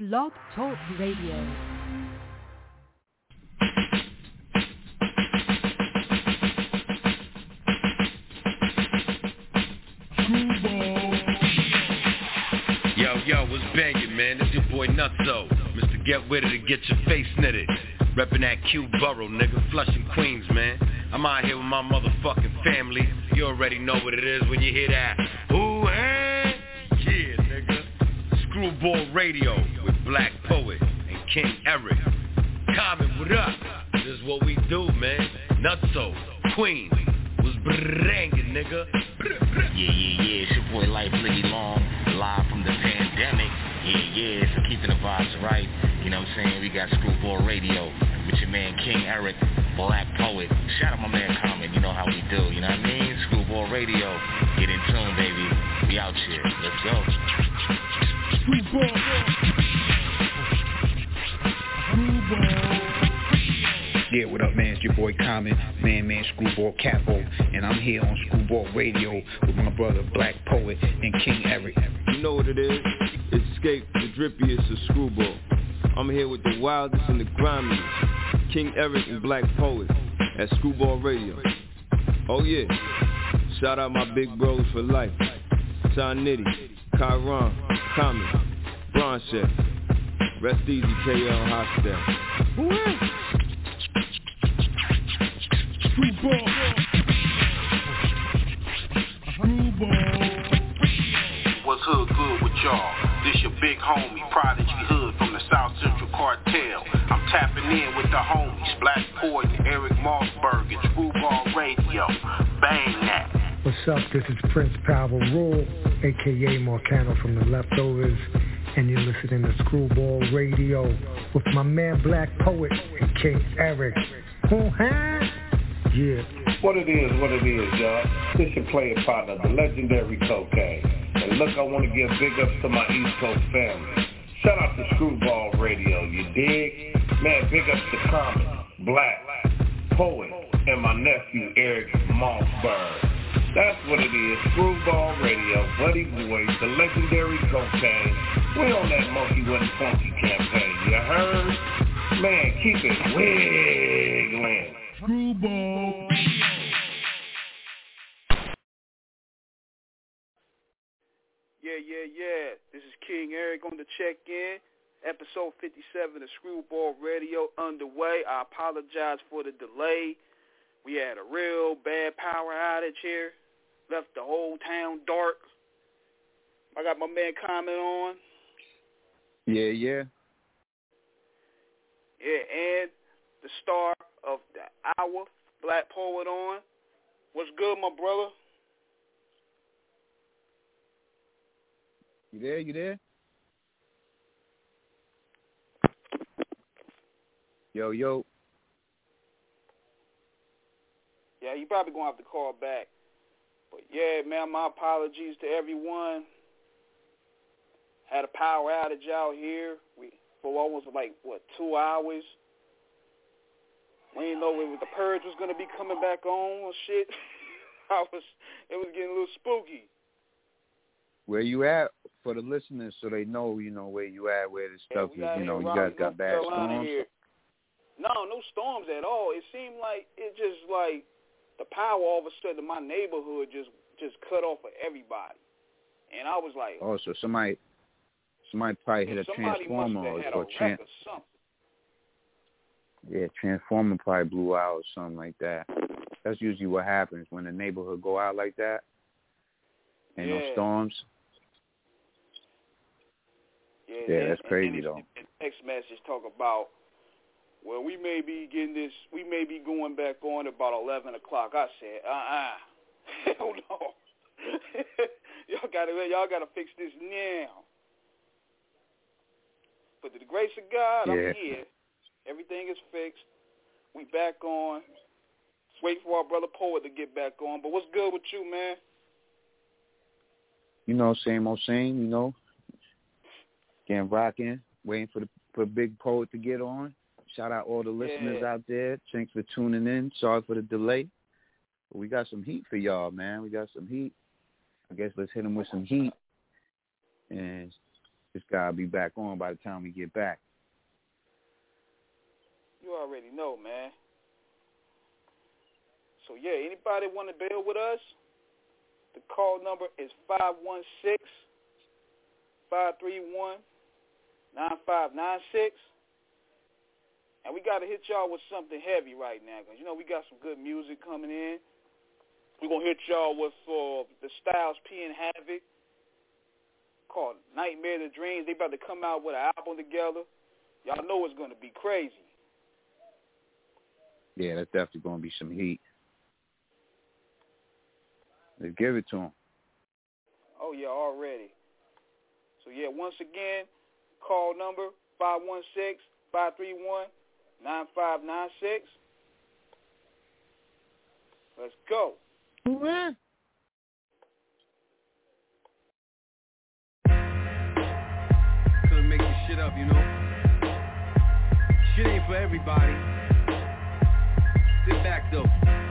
Blog Talk Radio. Yo, what's bangin', man? This your boy Nutso, Mr. Get With It to get your face knitted. Reppin' that Q Borough, nigga, Flushing, Queens, man. I'm out here with my motherfucking family. You already know what it is when you hear that. Ooh, hey, yeah, nigga. Screwball Radio with Black Poet and King Eric. Common, what up? This is what we do, man. Nutso, Queens, was brangin', nigga. Yeah, it's your boy Life Liggy Long, live from the pandemic. Yeah, so keeping the vibes right. You know what I'm saying? We got Screwball Radio with your man King Eric, Black Poet. Shout out my man Common, you know how we do, you know what I mean? Screwball Radio, get in tune, baby. We out here, let's go. Screwball. Yeah, what up, man? It's your boy Common, man, Screwball Capo, and I'm here on Screwball Radio with my brother Black Poet and King Eric. You know what it is? Escape the drippiest of Screwball. I'm here with the wildest and the grimiest, King Eric and Black Poet at Screwball Radio. Oh yeah, shout out my big bros for life, Ty Nitty, Kyron, Common, Bronche, Rest Easy KL Hostel. Screwball. What's hood good with y'all? This your big homie, Prodigy Hood from the South Central Cartel. I'm tapping in with the homies, Black Poet and Eric Mossberg at Screwball Radio. Bang that. What's up? This is Prince Power Rule, a.k.a. Marcano from the Leftovers, and you're listening to Screwball Radio with my man Black Poet and King Eric. Yeah. What it is, y'all. This your player partner, the legendary Cocaine. And look, I want to give big ups to my East Coast family. Shout out to Screwball Radio, you dig? Man, big ups to Common, Black, Poet, and my nephew Eric Mossberg. That's what it is, Screwball Radio, Buddy Boy, the legendary Cocaine. We on that Monkey with Funky campaign, you heard? Man, keep it wiggling. Screwball. Yeah. This is King Eric on the check-in. Episode 57 of Screwball Radio underway. I apologize for the delay. We had a real bad power outage here. Left the whole town dark. I got my man Common on. Yeah. Yeah, and the star of the hour, Black Poet on. What's good, my brother? You there? Yo. Yeah, you probably going to have to call back. But yeah, man, my apologies to everyone. Had a power outage out here. For almost 2 hours. We didn't know the purge was going to be coming back on or shit. It was getting a little spooky. Where you at for the listeners so they know, where you at, where the stuff is, you guys got bad storms? Here. No storms at all. It seemed like the power all of a sudden in my neighborhood just cut off for everybody. And I was like... Oh, so somebody probably hit a transformer or something. Yeah, transformer probably blew out or something like that. That's usually what happens when the neighborhood go out like that. Ain't no storms. Yeah, that's crazy though. Text message talk about, well, we may be going back on about 11 o'clock. I said, hell no. y'all gotta fix this now. But to the grace of God, I'm here. Everything is fixed. We back on. Just wait for our brother Poet to get back on. But what's good with you, man? Same old same, Getting rocking, waiting for Big Poet to get on. Shout out all the listeners out there. Thanks for tuning in. Sorry for the delay. But we got some heat for y'all, man. We got some heat. I guess let's hit them with some heat. And This guy will be back on by the time we get back. You already know, man. So, yeah, anybody want to build with us? The call number is 516-531-9596. And we got to hit y'all with something heavy right now because, you know, we got some good music coming in. We're going to hit y'all with the Styles P and Havoc called Nightmare of the Dreams. They about to come out with an album together. Y'all know it's going to be crazy. Yeah, that's definitely going to be some heat. Let's give it to them. Oh, yeah, already. So, yeah, once again, call number 516-531-9596. Let's go. Couldn't make this shit up, you know. Shit ain't for everybody. Sit back, though.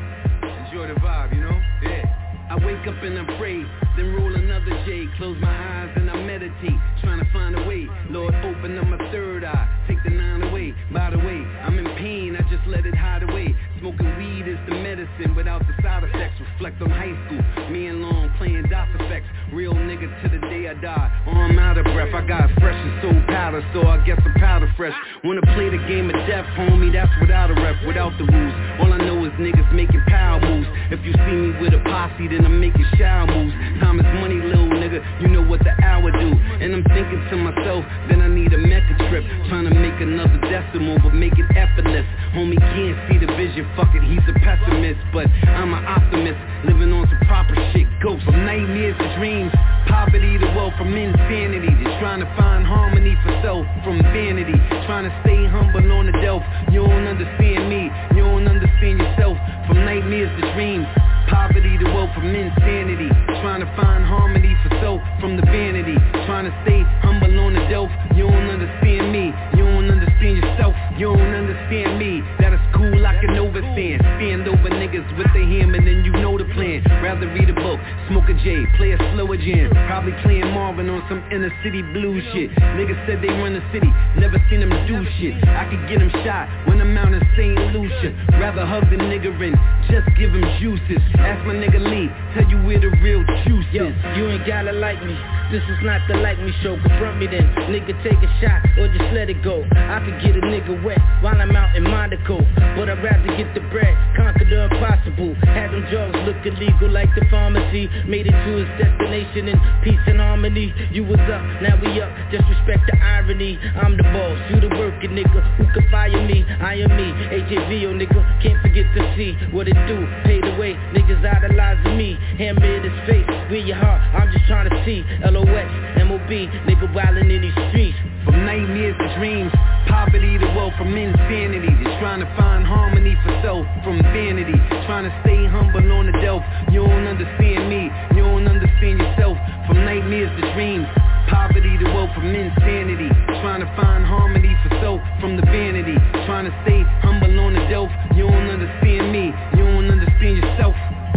Enjoy the vibe, you know? Yeah. I wake up and I pray, then roll another J. Close my eyes and I meditate, trying to find a way. Lord, open up my third eye, take the 9 away. By the way, I'm in pain, I just let it hide away. Smoking weed is the medicine without the side effects. Reflect on high school, me and Long playing DOS effects. Real nigga to the day I die, or I'm out of breath. I got fresh and soul powder, so I guess I'm powder fresh. Wanna play the game of death, homie, that's without a rep, without the rules. All I know is niggas making power moves. If you see me with a posse, then I'm making shower moves. Time is money, little nigga, you know what the hour do. And I'm thinking to myself, then I need a Mecca trip. Trying to make another decimal, but make it effortless. Homie can't see the vision, fuck it, he's a pessimist. But I'm an optimist, living on some proper shit. Go from nightmares to dreams, poverty to wealth, from insanity. Just trying to find harmony for self, from vanity. Trying to stay humble on the delf. You don't understand me, you don't understand yourself. From nightmares to dreams, poverty to wealth, from insanity. Trying to find harmony for self, from the vanity. Trying to stay humble on the delf. You don't understand me, you don't understand yourself. You don't understand me, that is cool, I can overstand. Stand over niggas with the hammer, then you know the plan. Rather read a book, smoke a J, play a slower jam. Probably playing Marvin on some inner city blues shit. Niggas said they run the city, never seen them do shit. I could get them shot when I'm out in St. Lucia. Rather hug the nigga and just give him juices. Ask my nigga Lee, tell you where the real juice is. Yo, you ain't gotta like me, this is not the like me show. Confront me then, nigga take a shot or just let it go. I could get a nigga wet while I'm out in Monaco, but I'd rather get the bread, conquer the impossible. Had them drugs look illegal like the pharmacy. Made it to its destination in peace and harmony. You was up, now we up, just respect the irony. I'm the boss, you the working nigga, who could fire me? I am me, AJVO nigga, can't forget to see what it do. Paid away, niggas idolizing me. Hammer in his face, where your heart, I'm just trying to see. LOX, MOB, nigga wildin' in these streets. From nightmares to dreams, poverty to wealth, from insanity. Just trying to find harmony for self, from vanity. Trying to stay humble on the delf. You don't understand me, you don't understand yourself. From nightmares to dreams, poverty to wealth, from insanity. Trying to find harmony for self, from the vanity. Trying to stay humble on the delf. You don't understand me, you don't understand yourself.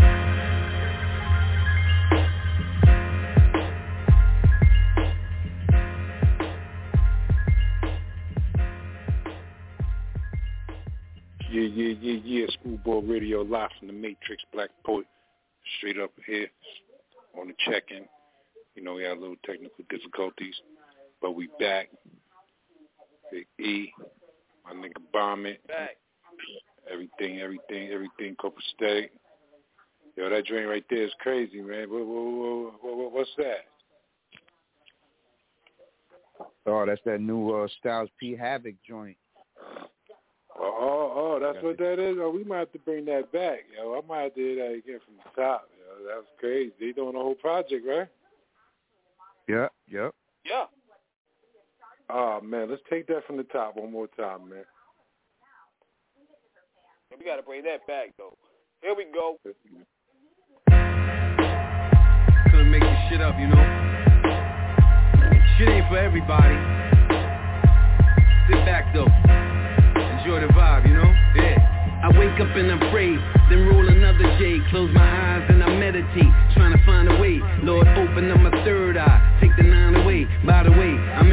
Yeah. Screwball Radio live from the Matrix, Black Poet, straight up here on the check-in. You know, we had a little technical difficulties, but we back. Big E, my nigga Bombin'. Back. Everything copacetic. Yo, that joint right there is crazy, man. What's that? Oh, that's that new Styles P Havoc joint. Oh, that's what that is? Oh, we might have to bring that back, yo. I might have to hear that again from the top, yo. That was crazy. They doing a whole project, right? Yep. Yeah. Oh, man, let's take that from the top one more time, man. We got to bring that back, though. Here we go. Couldn't make this shit up, you know. Shit ain't for everybody. Sit back, though. Enjoy the vibe, you know? Yeah. I wake up and I pray, then roll another J. Close my eyes and I meditate, trying to find a way. Lord, open up my third eye, take the 9 away. By the way, I'm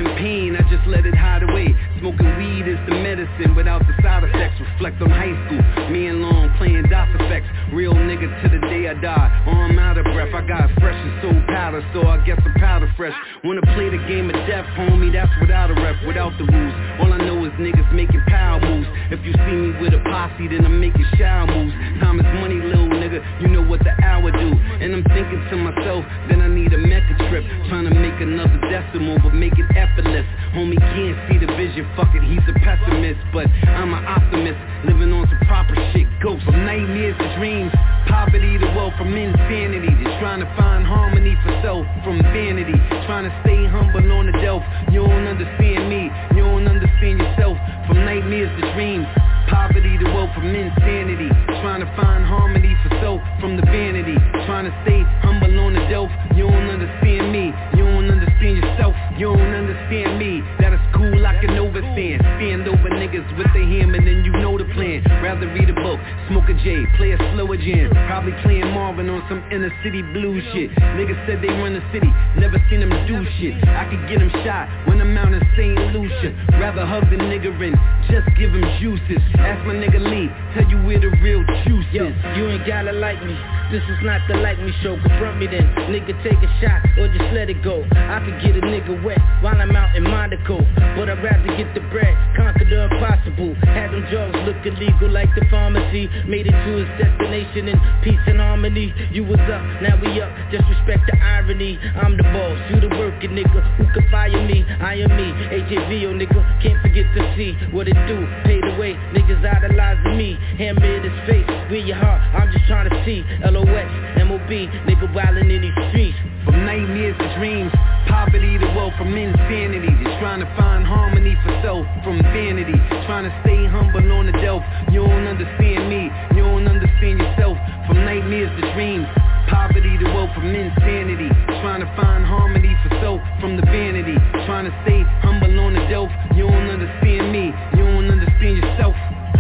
medicine without the side effects. Reflect on high school, me and Long playing DOS effects. Real nigga to the day I die, I'm out of breath. I got fresh and soul powder, so I guess I'm powder fresh. Wanna play the game of death, homie, that's without a rep, without the rules. All I know is niggas making power moves. If you see me with a posse, then I'm making shower moves. Time is money, little nigga, you know what the hour do. And I'm thinking to myself, then I need a Mecca trip. Trying to make another decimal, but make it effortless. Homie can't see the vision, fuck it, he's a pessimist. But I'm an optimist, living on some proper shit. Go from nightmares to dreams, poverty to wealth, from insanity. Just trying to find harmony for self, from vanity. Trying to stay humble on the delf. You don't understand me, you don't understand yourself. From nightmares to dreams, poverty to wealth, from insanity. Trying to find harmony for self, from the vanity. Trying to stay humble on the delf. You don't understand me, you don't understand yourself. You don't understand me, that is cool, I can overstand. Stand over niggas with the hammer, then you know the plan. Rather read a book, smoke a J, play a slower jam. Probably playing Marvin on some inner city blues shit. Niggas said they run the city, never seen them do shit. I could get them shot when I'm out in St. Lucia. Rather hug the nigga and just give him juices. Ask my nigga Lee, tell you where the real juice is. You ain't gotta like me, this is not the like me show. Confront me then, nigga take a shot or just let it go. I could get a nigga wet while I'm out in Monaco, but I'd rather get the bread, conquer the impossible. Had them drugs look illegal like the pharmacy. Made it to its destination in peace and harmony. You was up, now we up, just respect the irony. I'm the boss, you the working nigga, who could fire me? I am me, AJVO nigga, can't forget to see what it do. Paid away, niggas idolizing me. Hammer in his face, where your heart, I'm just trying to see. LOX, MOB, nigga wildin' in these streets. From nightmares to dreams, poverty to wealth, from insanity. Just trying to find harmony for self, from vanity. Trying to stay humble on the delf. You don't understand me, you don't understand yourself. From nightmares to dreams, poverty to wealth, from insanity. Trying to find harmony for self, from the vanity. Trying to stay humble on the delf. You don't understand me, you don't understand yourself.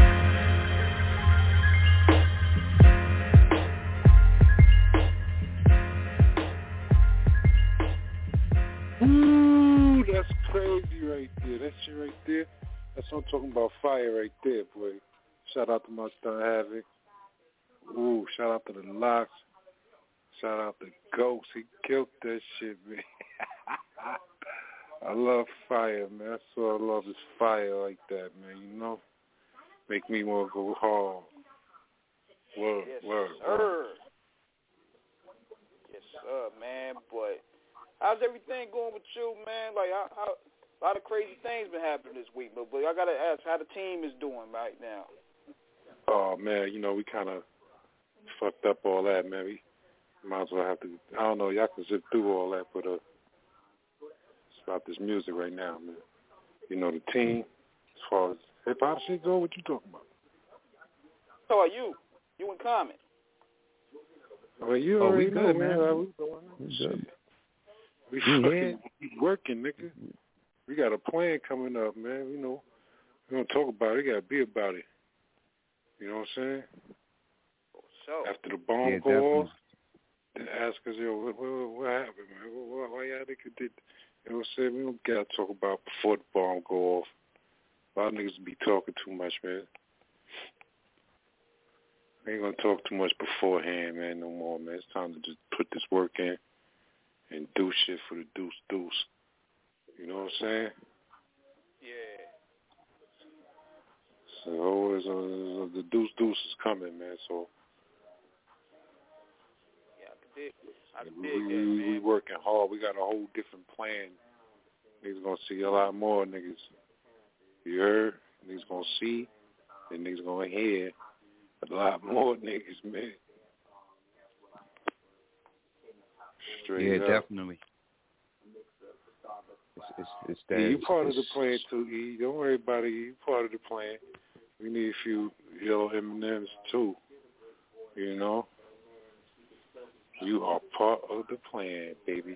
Ooh, that's crazy right there. That shit right there. That's what I'm talking about. Fire right there, boy. Shout out to my son Havoc. Ooh, shout out to the Locks. Shout out to Ghost. He killed that shit, man. I love fire, man. That's what I love is fire like that, man. You know? Make me want to go hard. Word, yes, word, sir. word. Yes, sir, man. But how's everything going with you, man? Like, how a lot of crazy things been happening this week. But I got to ask how the team is doing right now. Oh, man, you know, we kind of fucked up all that, man. We might as well have to, I don't know, y'all can zip through all that, but it's about this music right now, man. You know, the team, as far as hip-hop shit go, what you talking about? So are you? You in Common? Well, you already know, man. We fucking working, nigga. We got a plan coming up, man. You know, we don't talk about it. We got to be about it. You know what I'm saying? So after the bomb go off, they ask us, yo, what happened, man? Why y'all niggas did? You know what I'm saying? We don't got to talk about before the bomb go off. A lot of niggas be talking too much, man. I ain't going to talk too much beforehand, man, no more, man. It's time to just put this work in and do shit for the deuce. You know what I'm saying? Yeah. So the deuce is coming, man. So yeah, I can dig that, man. We working hard. We got a whole different plan. Niggas gonna see a lot more niggas. You heard? Niggas gonna see, and niggas gonna hear a lot more niggas, man. Straight up. Definitely. It's that. Yeah, you part of the plan too, E. Don't worry about it. You part of the plan. We need a few yellow M&Ms too. You know. You are part of the plan, baby.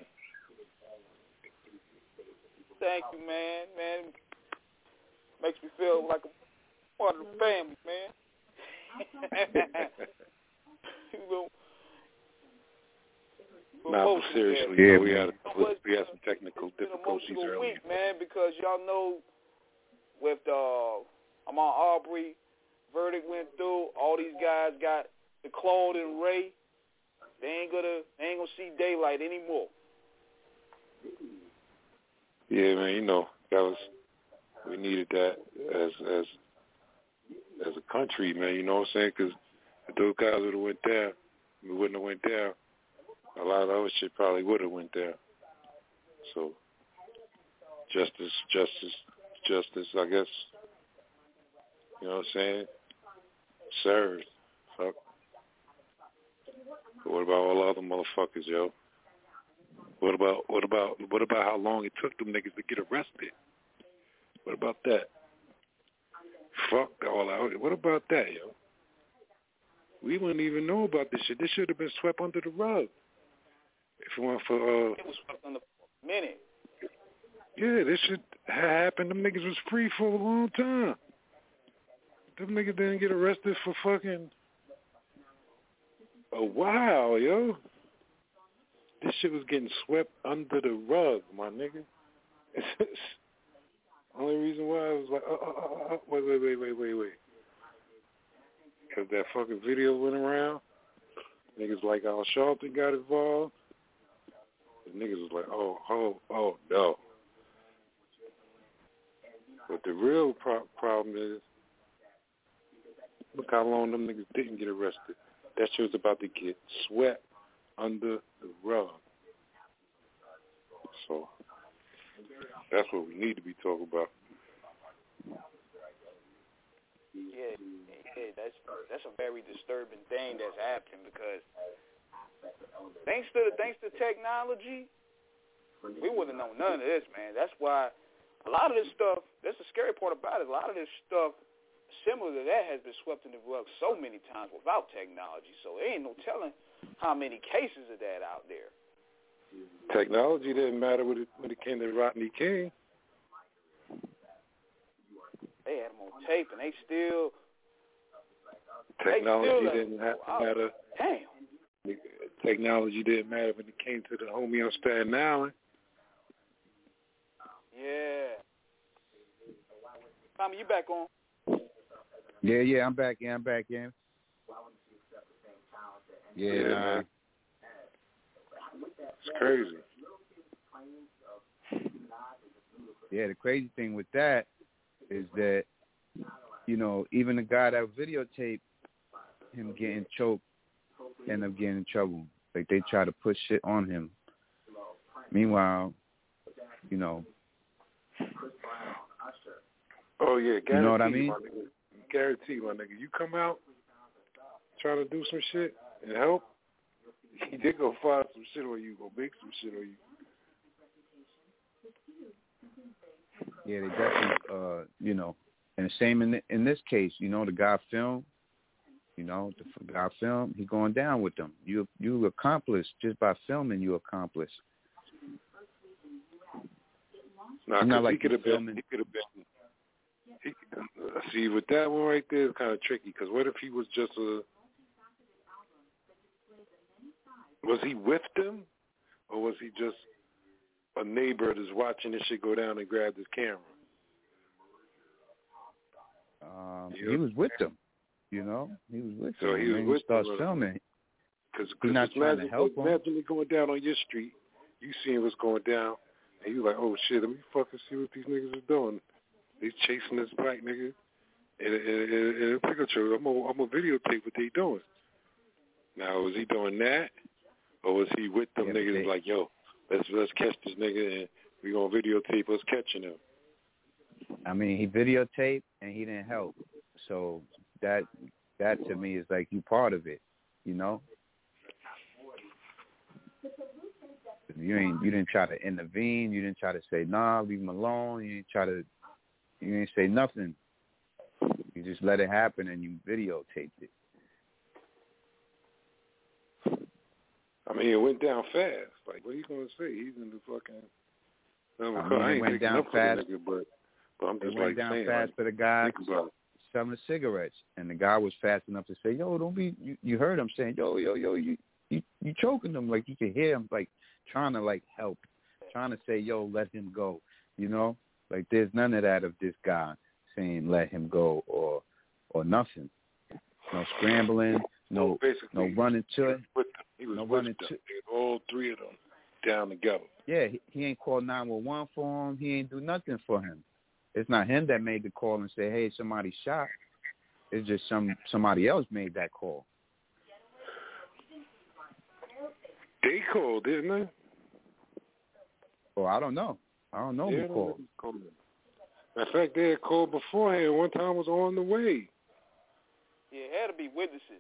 Thank you, man. Man, makes me feel like a part of the family, man. Nah, but seriously, yeah, we had some technical difficulties earlier. Week, man, because y'all know with Ahmaud Arbery verdict went through. All these guys got the Claude and Ray. They ain't gonna see daylight anymore. Yeah, man. You know, we needed that as a country, man. You know what I'm saying? Because if those guys would have went there, we wouldn't have went there. A lot of other shit probably would have went there. So justice, I guess. You know what I'm saying? Served. Fuck. But what about all the other motherfuckers, yo? What about how long it took them niggas to get arrested? What about that? Fuck all that. What about that, yo? We wouldn't even know about this shit. This should have been swept under the rug. If it weren't for it was swept under a minute. Yeah, this shit happened. Them niggas was free for a long time. Them niggas didn't get arrested for fucking a while, yo. This shit was getting swept under the rug, my nigga. Only reason why I was like, wait. Because that fucking video went around. Niggas like Al Sharpton got involved. The niggas was like, oh, no. But the real problem is, look how long them niggas didn't get arrested. That shit was about to get swept under the rug. So that's what we need to be talking about. Yeah, that's a very disturbing thing that's happening because thanks to technology, we wouldn't have known none of this, man. That's why a lot of this stuff, that's the scary part about it, a lot of this stuff similar to that has been swept in the rug so many times without technology. So there ain't no telling how many cases of that out there. Technology didn't matter when it came to Rodney King. They had him on tape, and they still... Technology didn't matter. Damn. Technology didn't matter when it came to the homie on Staten Island. Yeah. Tommy, you back on? Yeah, I'm back in. Yeah, man. It's crazy. Yeah, the crazy thing with that is that, you know, even the guy that videotaped him getting choked ended up getting in trouble. Like, they try to push shit on him. Meanwhile, you know. Oh, yeah, guarantee, you know what I mean? Guarantee, my nigga. You come out trying to do some shit and help, they gonna find some shit on you, gonna make some shit on you. Yeah, they definitely, you know, and the same in this case, you know, the guy filmed, you know, the guy filmed, he going down with them. You accomplished, just by filming, you accomplished. Nah, not like he could have been. See, with that one right there, it's kind of tricky, because what if he was just was he with them, or was he just a neighbor that's watching this shit go down and grabbed his camera? He was with them, you know. He was with them. So he was with them. Starts filming. Because he's not trying to help him. Imagine it going down on your street. You seeing what's going down, and you like, oh shit, let me fucking see what these niggas are doing. They chasing this black nigga in a pickup truck. I'm gonna videotape what they doing. Now, was he doing that, or was he with them niggas like, yo, let's catch this nigga and we gonna videotape us catching him? I mean, he videotaped and he didn't help. So that to me is like, you part of it, you know. You didn't try to intervene. You didn't try to say, nah, leave him alone. You didn't say nothing. You just let it happen and you videotaped it. I mean, it went down fast. Like, what are you going to say? He's in the fucking... I it went down fast. Nigga, but I'm just it went down saying, fast for the guy selling cigarettes. And the guy was fast enough to say, yo, don't be... You heard him saying, yo, you choking him. Like, you could hear him, like, trying to, like, help. Trying to say, yo, let him go. You know? Like, there's none of that of this guy saying let him go or nothing. No scrambling, no running to it. He was no with running them. to. All three of them down together. Yeah, he ain't called 911 for him. He ain't do nothing for him. It's not him that made the call and said, hey, somebody shot. It's just somebody else made that call. They called, didn't they? Oh, I don't know. I don't know who called. In fact, they had called beforehand. One time was on the way. Yeah, it had to be witnesses.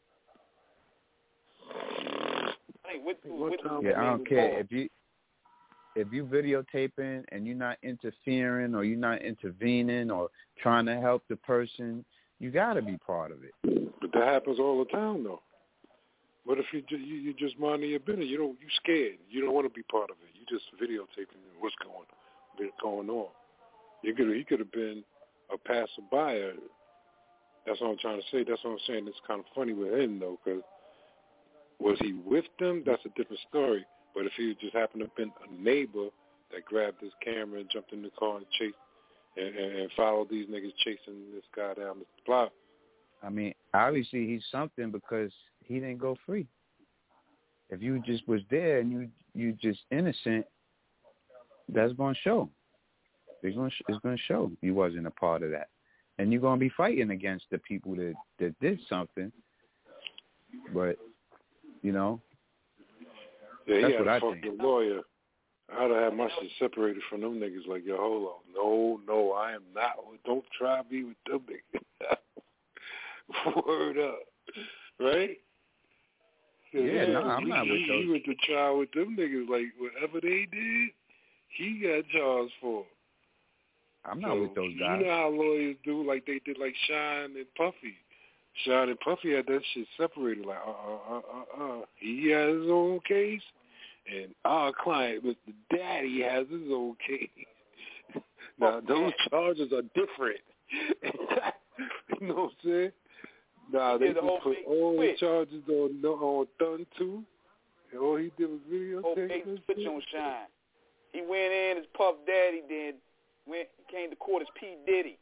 Yeah, I don't care if you videotaping and you're not interfering or you're not intervening or trying to help the person, you got to be part of it. But that happens all the time, though. What if you just minding your business? You scared. You don't want to be part of it. You just videotaping what's going on. He could have been a passerby. That's what I'm trying to say. That's what I'm saying. It's kind of funny with him, though, because was he with them? That's a different story. But if he just happened to have been a neighbor that grabbed his camera and jumped in the car and chased and followed these niggas chasing this guy down the block. I mean, obviously he's something because he didn't go free. If you just was there and you just innocent, that's going to show. It's going to show you wasn't a part of that. And you're going to be fighting against the people that did something. But, Yeah, that's what I think. The lawyer. I'd have had my shit separated from them niggas. Like, yo, hold on. No, I am not. Don't try to be with them niggas. Word up. Right? Yeah, no, I'm not with those. He went to trial with them niggas. Like, whatever they did, he got charged for. I'm not with those guys. You know how lawyers do, like they did like Shine and Puffy. Shine and Puffy had that shit separated. Like, he has his own case, and our client, Mr. Daddy, has his own case. Now, those charges are different. You know what I'm saying? Nah, they just put all the charges on Thun too. And all he did was videotape. Switch on Shine. He went in as Puff Daddy, then came to court as P. Diddy.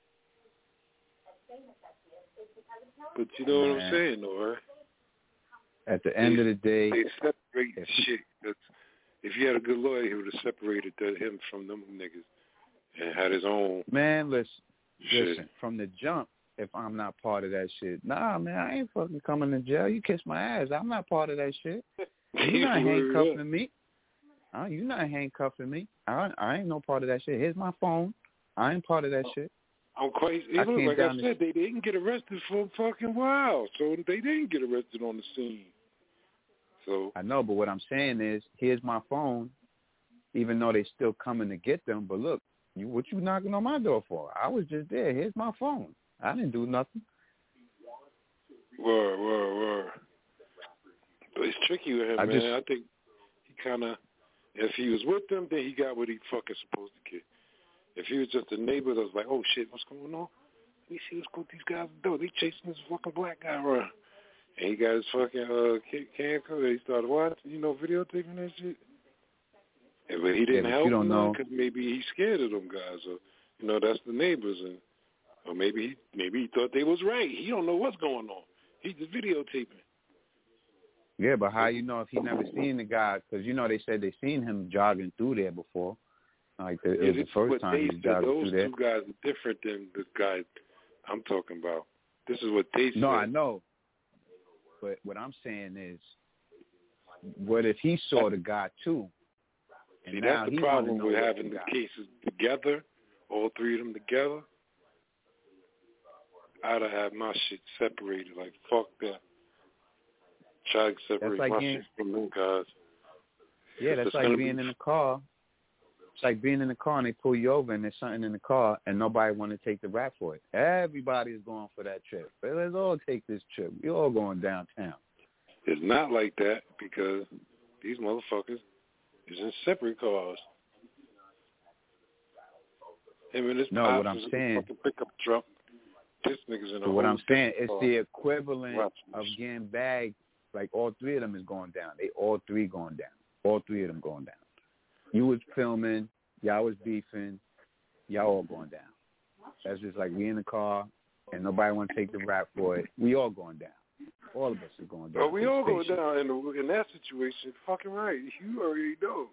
But you know what I'm saying, though, right? At the end of the day, they separate shit. If you had a good lawyer, he would have separated him from them niggas and had his own. Man, listen. From the jump, if I'm not part of that shit, nah, man, I ain't fucking coming to jail. You kiss my ass. I'm not part of that shit. You're not handcuffing me. You're not handcuffing me. I ain't no part of that shit. Here's my phone. I ain't part of that shit. I'm crazy. Even like I said, they didn't get arrested for a fucking while, so they didn't get arrested on the scene. So I know, but what I'm saying is, here's my phone, even though they still coming to get them. But look, what you knocking on my door for? I was just there. Here's my phone. I didn't do nothing. Word. But it's tricky with him, man. I think he kind of, if he was with them, then he got what he fucking supposed to get. If he was just a neighbor that was like, oh, shit, what's going on? Let me see what's these guys do. They chasing this fucking black guy around. And he got his fucking camcorder. He started watching, videotaping that shit. But he didn't help him because maybe he's scared of them guys. Or, that's the neighbors. Or maybe he thought they was right. He don't know what's going on. He's just videotaping. Yeah, but how you know if he never seen the guy? Because, they said they seen him jogging through there before. Like it was the first time he jogged through there. Those two guys are different than the guy I'm talking about. This is what they said. No, I know. But what I'm saying is, what if he saw the guy too? And see, now that's the problem with having the cases together, all three of them together. I'd have had my shit separated. Like, fuck that. Try to separate my shit from them guys. Yeah, that's like being in the car. It's like being in the car and they pull you over and there's something in the car and nobody want to take the rap for it. Everybody's going for that trip. But let's all take this trip. We're all going downtown. It's not like that because these motherfuckers is in separate cars. What I'm saying. Pickup truck. This nigga's in a what I'm saying is the equivalent of getting bagged. Like all three of them is going down. They all three going down. All three of them going down. You was filming. Y'all was beefing. Y'all all going down. That's just like we in the car and nobody want to take the rap for it. We all going down. All of us are going down. Oh, we all go down in that situation. Fucking right. You already know.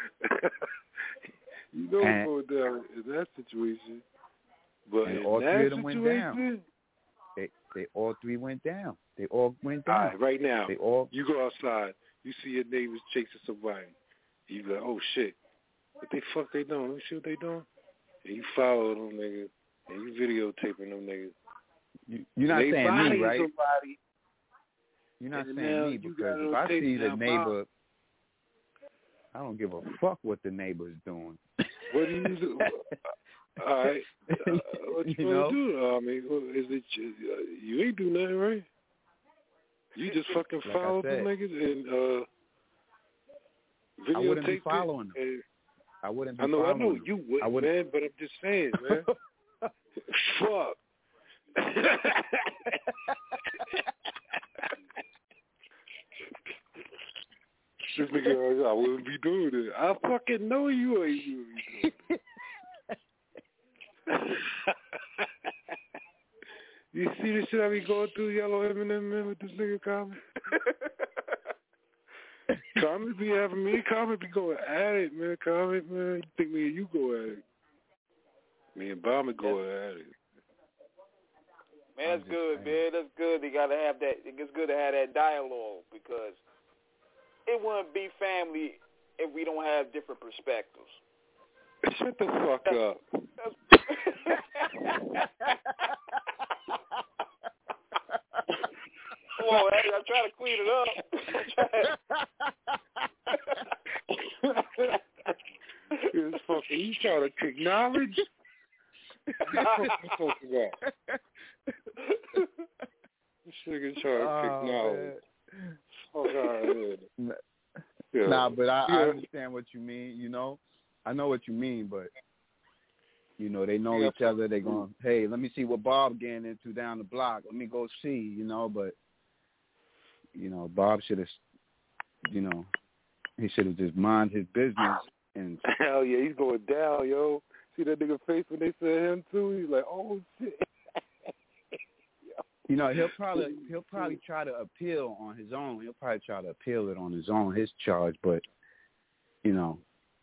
You know we're going down in that situation. But in all that three of them situation, went down. They all three went down. They all went down. All right, right now, they all. You go outside. You see your neighbors chasing somebody. You be like, oh, shit. What the fuck they doing? Let me see what they doing. And you follow them niggas. And you videotaping them niggas. You're not saying me, right? Somebody. You're not saying me because if I see the neighbor, I don't give a fuck what the neighbor's doing. What do you do? All right. What you want to do? I mean, is it you ain't do nothing, right? You just fucking follow the niggas and videotape. I wouldn't be following them. I wouldn't be following them. I know you would, man, but I'm just saying, man. Fuck. This nigga, I wouldn't be doing it. I fucking know you ain't doing it. You see the shit I be going through, Yellow Eminem, man, with this nigga Common? Common be having me. Common be going at it, man. Common, man. You think me and you go at it? Me and Bomber go at it. Man, that's good, man. That's good. They gotta have that. It's good to have that dialogue because it wouldn't be family if we don't have different perspectives. Shut the fuck up. Come on, man. I'm trying to clean it up. It's fucking, you trying to acknowledge? This nigga trying to acknowledge. Fuck out of here. Yeah. Nah, but I understand what you mean, you know. I know what you mean, but, you know, they know each other. They're going, hey, let me see what Bob getting into down the block. Let me go see, you know, but, you know, Bob should have, you know, he should have just mind his business. And hell yeah, he's going down, yo. See that nigga face when they said him too? He's like, oh, shit. You know, he'll probably try to appeal on his own. He'll probably try to appeal it on his own, his charge. But, you know,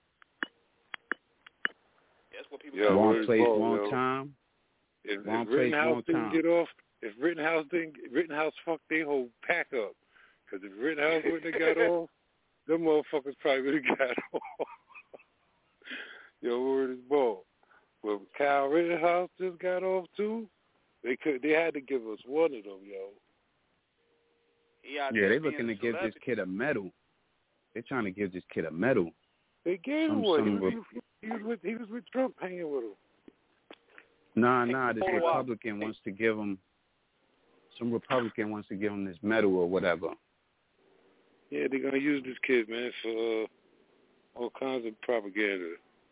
that's what people wrong place, wrong time. If Rittenhouse didn't get off, if Rittenhouse fucked their whole pack up. Because if Rittenhouse wouldn't have got off, them motherfuckers probably would have got off. Yo, word is ball. But Kyle Rittenhouse just got off too. They had to give us one of them, yo. Yeah, they're looking to give this kid a medal. They're trying to give this kid a medal. They gave him one. He was with Trump hanging with him. Nah. This Republican wants to give him. Some Republican wants to give him this medal or whatever. Yeah, they're gonna use this kid, man, for all kinds of propaganda.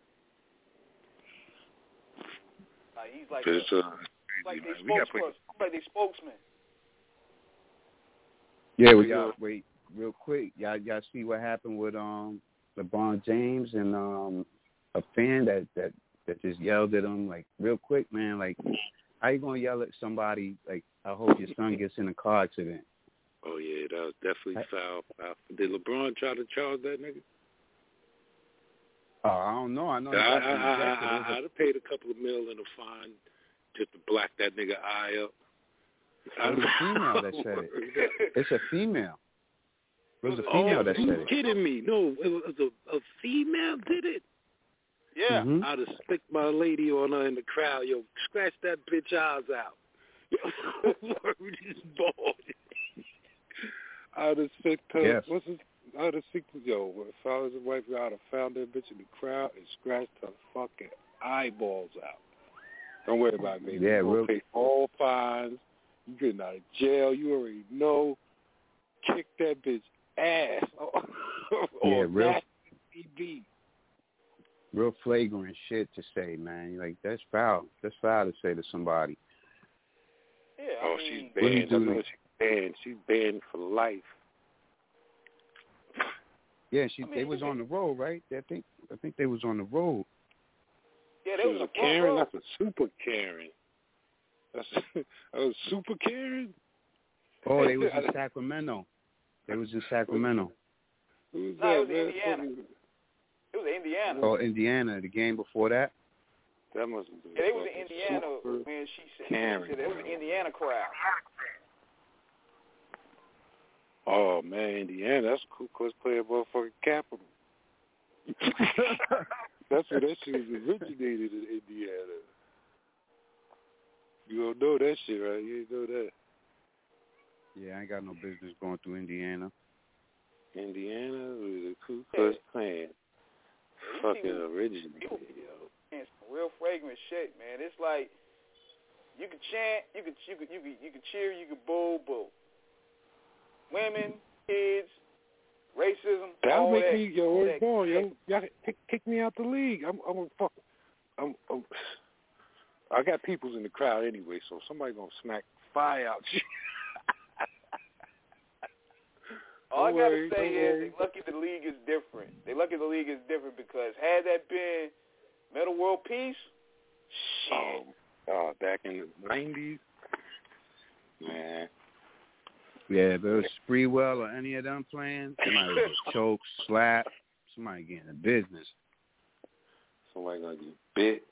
He's like their spokesman. Yeah, we got wait real quick. Y'all see what happened with LeBron James and a fan that just yelled at him like real quick, man. Like, how you gonna yell at somebody like, I hope your son gets in a car accident? Oh yeah, that was definitely foul. Did LeBron try to charge that nigga? I don't know. I know. I'd have paid a couple of $1 million in a fine just to black that nigga eye up. It was a female that said it. It's a female. It was a female that said it. Kidding me? No, it was a female did it. Yeah. Mm-hmm. I'd have sticked my lady on her in the crowd. Yo, scratch that bitch eyes out. Word is boy. I'd have sticked her. Yes. I'd have sticked yo. If I was a wife, I'd have found that bitch in the crowd and scratched her fucking eyeballs out. Don't worry about it, baby. Yeah, You're gonna pay all fines. You getting out of jail. You already know. Kick that bitch ass. Yeah, real flagrant shit to say, man. Like, that's foul. That's foul to say to somebody. Yeah, she's banned. She's banned for life. Yeah, they was on the road, right? I think they was on the road. Yeah, she was a Karen. That's a super Karen. That's a super Karen. Oh, they was in Sacramento. They was in Sacramento. Who's no, that, it was man? Indiana. It was Indiana. Oh, Indiana. The game before that. That must have been. Yeah, they was in Indiana when she said it was an Indiana crowd. Oh man, Indiana, that's a cool cosplay of motherfucking Capital. That's where that shit was originated in Indiana. You don't know that shit, right? You ain't know that. Yeah, I ain't got no business going through Indiana. Indiana with a Ku Klux Klan. Fucking originated, yo. Man, some real fragrant shit, man. It's like you could chant, you could cheer, you could boo. Women, kids, racism. That'll make that, me, yo, where's born, yo? Y'all kick me out the league. I got peoples in the crowd anyway, so somebody gonna smack fire out you. All I gotta say is they lucky the league is different. They lucky the league is different because had that been Metal World Peace, shit. Back in the 90s, man. Yeah, if it was Spreewell or any of them playing, somebody would just choke, slap, somebody getting the business. Somebody gonna get bit.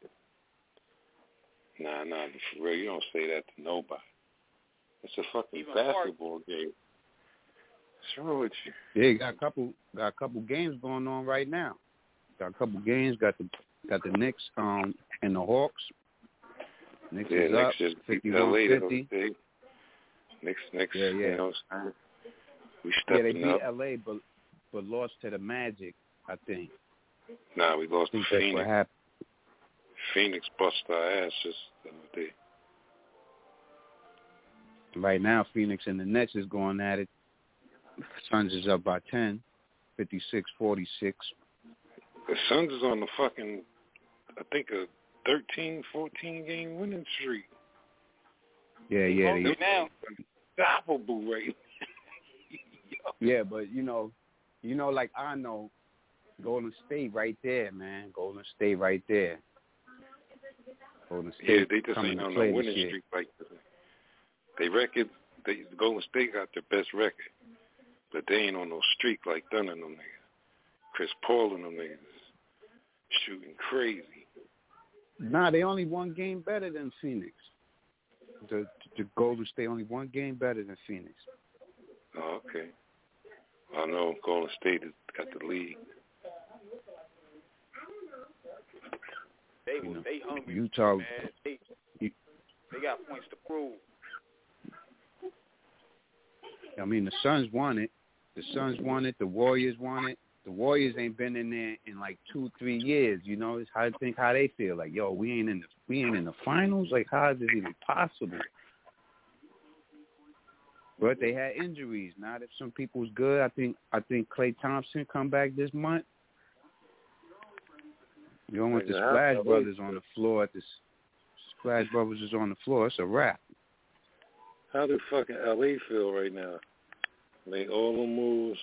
Nah, for real, you don't say that to nobody. It's a fucking basketball game. What's wrong with you? Yeah, got a couple games going on right now. Got a couple games. Got the Knicks and the Hawks. Knicks is up 51-50. Knicks. Yeah. You know what I'm saying? We they stepping beat up. LA, but lost to the Magic, I think. Nah, we lost to That's Phoenix. what happened. Phoenix busted our ass just the other day. Right now, Phoenix and the Nets is going at it. Suns is up by 10, 56-46. The Suns is on the fucking, I think, a 13, 14 game winning streak. Yeah. They now. Unstoppable right Yeah, but you know, like I know, Golden State right there, man. Golden State right there. Golden State. Yeah, they just ain't on no winning streak like that. Golden State got their best record, but they ain't on no streak like them and them niggas. Chris Paul and them niggas shooting crazy. Nah, they only one game better than Phoenix. The Golden State only one game better than Phoenix. Oh, okay. I know Golden State has got the lead. They hungry, Utah, man. They got points to prove. I mean, the Suns won it. The Warriors won it. The Warriors ain't been in there in like 2-3 years. You know, it's how they feel. Like, yo, we ain't in the finals. Like, how is it even possible? But they had injuries. Not if some people's good. I think Klay Thompson come back this month. You don't want the Splash Brothers on the floor. Splash Brothers is on the floor. It's a wrap. How do fucking LA feel right now? Make all the moves.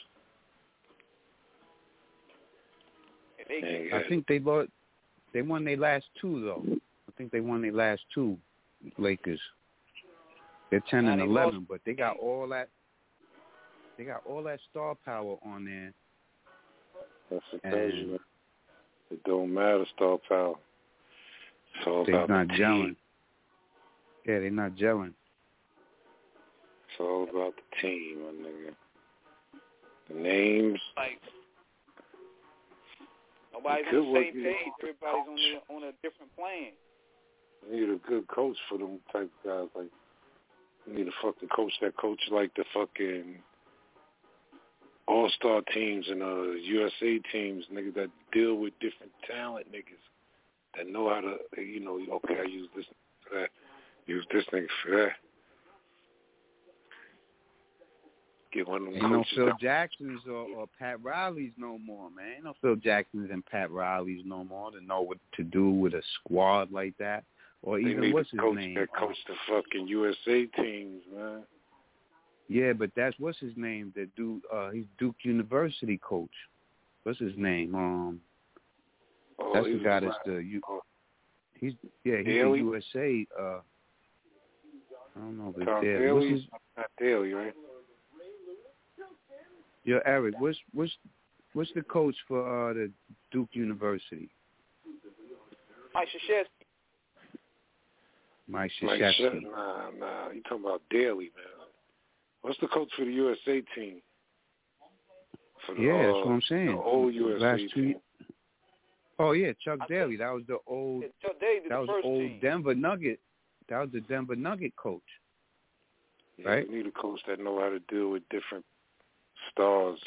I think they won their last two though. I think they won their last two. Lakers. They're 10-11, but they got all that. They got all that star power on there. That's what tells you. It don't matter, star power. It's all they're about not the gelling. team. Yeah, they're not gelling. It's all about the team, my nigga. The names. Like, nobody's on the same page. Everybody's on a different plane. You need a good coach for them type of guys. Like, you need a fucking coach that coaches like the fucking all-star teams and USA teams, niggas that deal with different talent niggas that know how to, okay, I use this for that, use this nigga for that. Get one of them Ain't no coaches Phil Jacksons or Pat Rileys no more, man. Ain't no Phil Jacksons and Pat Rileys no more to know what to do with a squad like that. Or they even what's his coach name? That coach the fucking USA teams, man. Yeah, but that's what's his name? That dude, he's Duke University coach. What's his name? That's the guy that's He's Daly? in USA. I don't know if it's Tom Daly. Daly? Not Daly, right? Yo, Eric, what's the coach for the Duke University? Mike Krzyzewski. Mike Krzyzewski. Nah, you talking about Daly, man. What's the coach for the USA team? For the, that's what I'm saying. The old USA team. Oh yeah, Chuck Daly. That was the old. Chuck Daly did that the was first old team. Denver Nugget. That was the Denver Nugget coach. Yeah, right? We need a coach that know how to deal with different stars.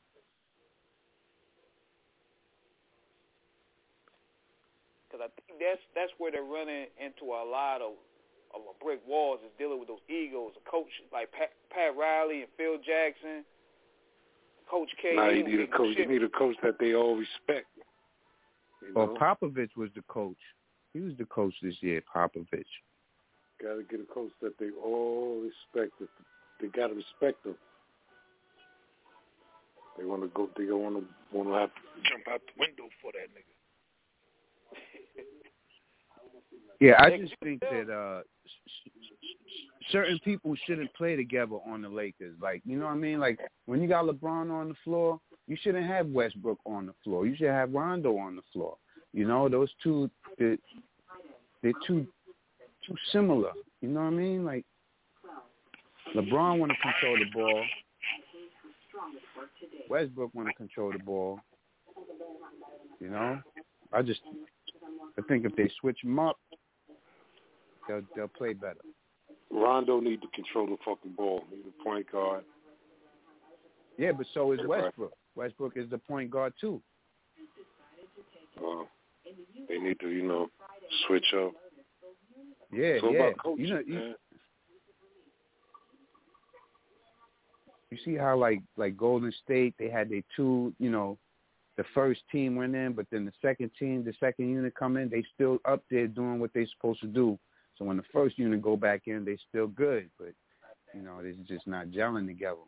Because I think that's where they're running into a lot of brick walls, is dealing with those egos. A coach like Pat Riley and Phil Jackson, Coach K. Nah, you need a coach. You need a coach that they all respect. You know? Popovich was the coach. He was the coach this year, Popovich. Got to get a coach that they all respect. They got to respect him. They want to go. They don't want to have to jump out the window for that nigga. Yeah, I just think that certain people shouldn't play together on the Lakers. Like, you know what I mean? Like, when you got LeBron on the floor, you shouldn't have Westbrook on the floor. You should have Rondo on the floor. You know, those two, they're too similar. You know what I mean? Like, LeBron want to control the ball. Westbrook want to control the ball. You know? I think if they switch them up, they'll play better. Rondo need to control the fucking ball. He's a point guard. Yeah, but so is Westbrook. Westbrook is the point guard too. They need to, switch up. Yeah, so yeah. About coaching, you see how like Golden State, they had their two, the first team went in, but then the second unit come in, they still up there doing what they're supposed to do. So when the first unit go back in, they still good, but they're just not gelling together.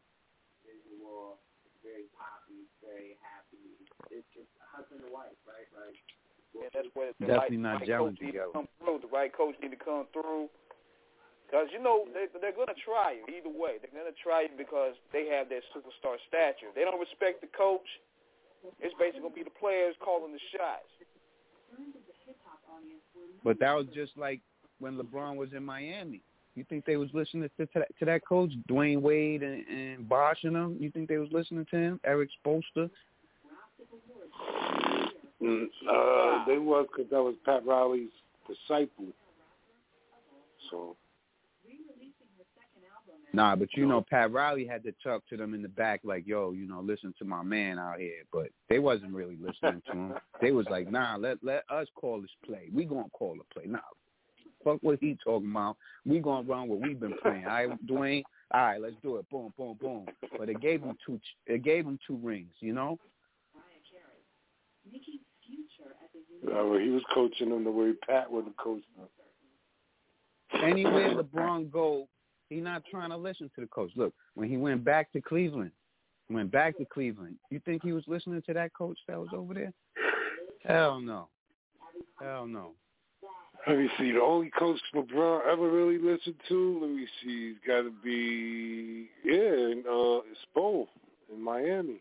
Yeah, that's where definitely not gelling together. The right coach need to come through. Because, they're going to try you either way. They're going to try you because they have that superstar stature. They don't respect the coach. It's basically going to be the players calling the shots. But that was just like when LeBron was in Miami. You think they was listening to that coach, Dwayne Wade and Bosh and them? You think they was listening to him, Eric Spoelstra? They was, because that was Pat Riley's disciple. So. Nah, but Pat Riley had to talk to them in the back like, yo, listen to my man out here. But they wasn't really listening to him. They was like, nah, let us call this play. We gonna call the play. Nah, fuck what he talking about. We gonna run what we've been playing. All right, Dwayne. All right, let's do it. Boom, boom, boom. But it gave him two rings. He was coaching them the way Pat would have coached them. Anywhere LeBron go, he not trying to listen to the coach. Look, when he went back to Cleveland, you think he was listening to that coach that was over there? Hell no. Let me see. The only coach LeBron ever really listened to, let me see, he's got to be, Spo in Miami.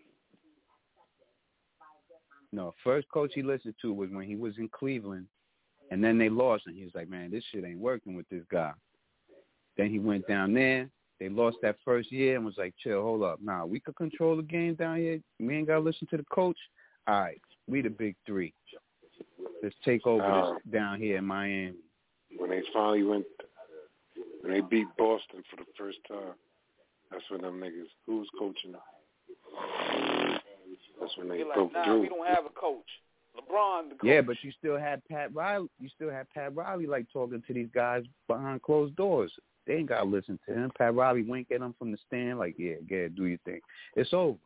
No, first coach he listened to was when he was in Cleveland, and then they lost, and he was like, man, this shit ain't working with this guy. Then he went down there. They lost that first year and was like, chill, hold up. Nah, we could control the game down here. We ain't got to listen to the coach. All right, we the big three. Let's take over this down here in Miami. When they finally when they beat Boston for the first time, that's when them niggas, who was coaching them? That's when they broke through. We don't have a coach. LeBron, the coach. Yeah, but you still had Pat Riley. Like talking to these guys behind closed doors. They ain't got to listen to him. Pat Riley wink at him from the stand like, yeah, do your thing. It's over.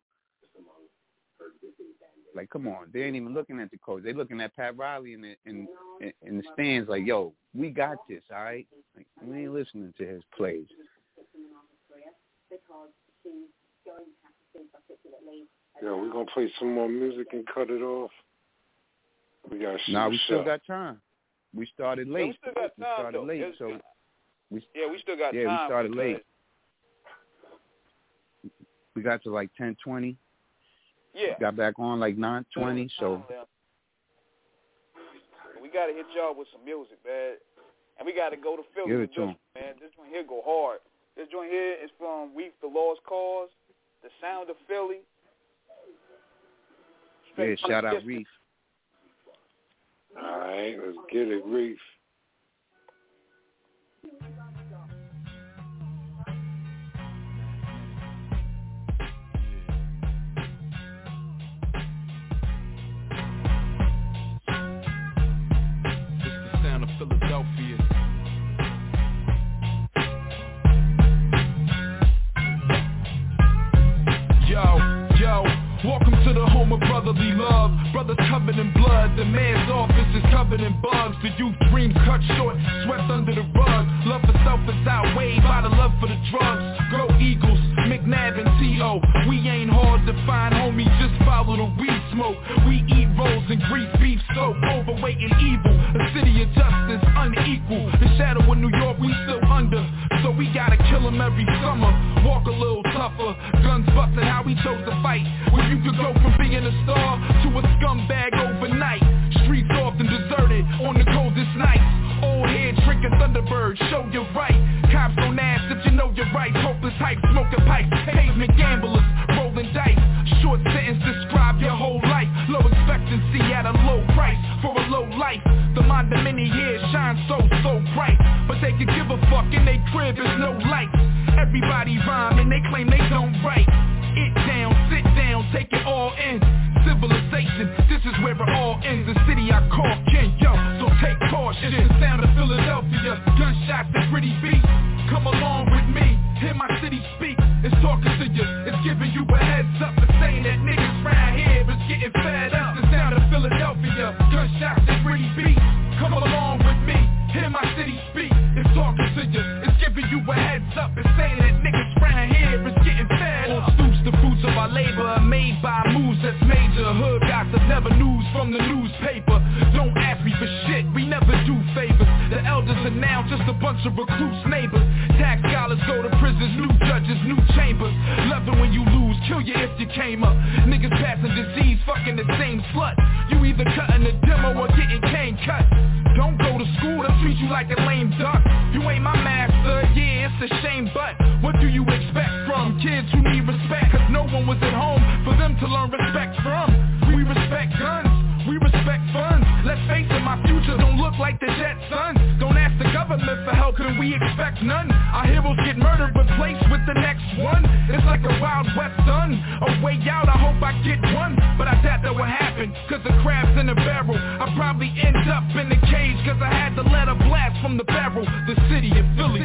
Like, come on. They ain't even looking at the coach. They looking at Pat Riley in the stands like, yo, we got this, all right? Like, we ain't listening to his plays. Yo, we're going to play some more music and cut it off. We got we still got time. We started late. We still got time, we started though. late, so we still got time. Yeah, we started late. We got to like 10:20. Yeah. Got back on like 9:20, so. We got to hit y'all with some music, man. And we got to go to Philly Give with it to this 'em. one, man. This one here go hard. This joint here is from Reef the Lost Cause, The Sound of Philly. Yeah, shout out Reef. All right, let's get it, Reef. Philadelphia. Yo, welcome to the home of brotherly love. Brothers covered in blood, the man's office is covered in bugs. The youth dream cut short, swept under the rug. Love for self is outweighed by the love for the drugs. Go Eagles, McNabb and T.O. We ain't hard to find, homie, just follow the weed smoke. We eat rolls and grease beef soap, overweight and evil. A city of justice, unequal. The shadow of New York, we still under. So we gotta kill them every summer. Walk a little tougher. Guns bustin', how we chose to fight. When you could go from being a star to a scumbag overnight. Streets often deserted on the coldest nights. Old head drinking Thunderbird, show you right. Cops don't ask if you know your rights. Hopeless hype, smoking pipes. Pavement gamblers, rolling dice. Short sentence, describe your whole life. Low expectancy at a low price for a low life. The mind of many here shines so bright. But they can give a fuck in they crib, there's no lights. Everybody rhyme and they claim they don't write. It down, sit down, take it all in. Civilization, this is where it all ends. The city I call kin, yo, so take caution. It's the sound of Philadelphia, gunshots and pretty beats. Come along with me, hear my city speak. It's talking to you, it's giving you a heads up. It's saying that niggas round here is getting fed up. The sound of Philadelphia, gunshots and pretty beats. Come along with me, hear my city speak. It's talking to you, it's giving you a heads up. It's saying that niggas round here is getting fed up. Stoops, the fruits of our labor are made by moves that's major. Hood gossip, never news from the newspaper. Don't ask me for shit, we never do favors. The elders are now just a bunch of recluse neighbors. Tax scholars go to prisons, new judges, new chambers. Love it when you lose, kill you if you came up. Niggas passing disease, fucking the same slut. You either cutting the demo or getting cane cut. Don't go to school, they'll treat you like a lame duck. You ain't my master, yeah, it's a shame, but what do you expect from kids who need respect? Cause no one was at home for them to learn respect from. We respect guns, we respect funds. Let's face it, my future don't look like the Jetsons. Don't ask the government for help, cause we expect none. Our heroes get murdered, replaced with the next one. It's like a Wild West son. A way out, I hope I get one. But I doubt that will happen, cause the crab's in the barrel. I'll probably end up in the cage, cause I had to let a blast from the barrel. The city of Philly.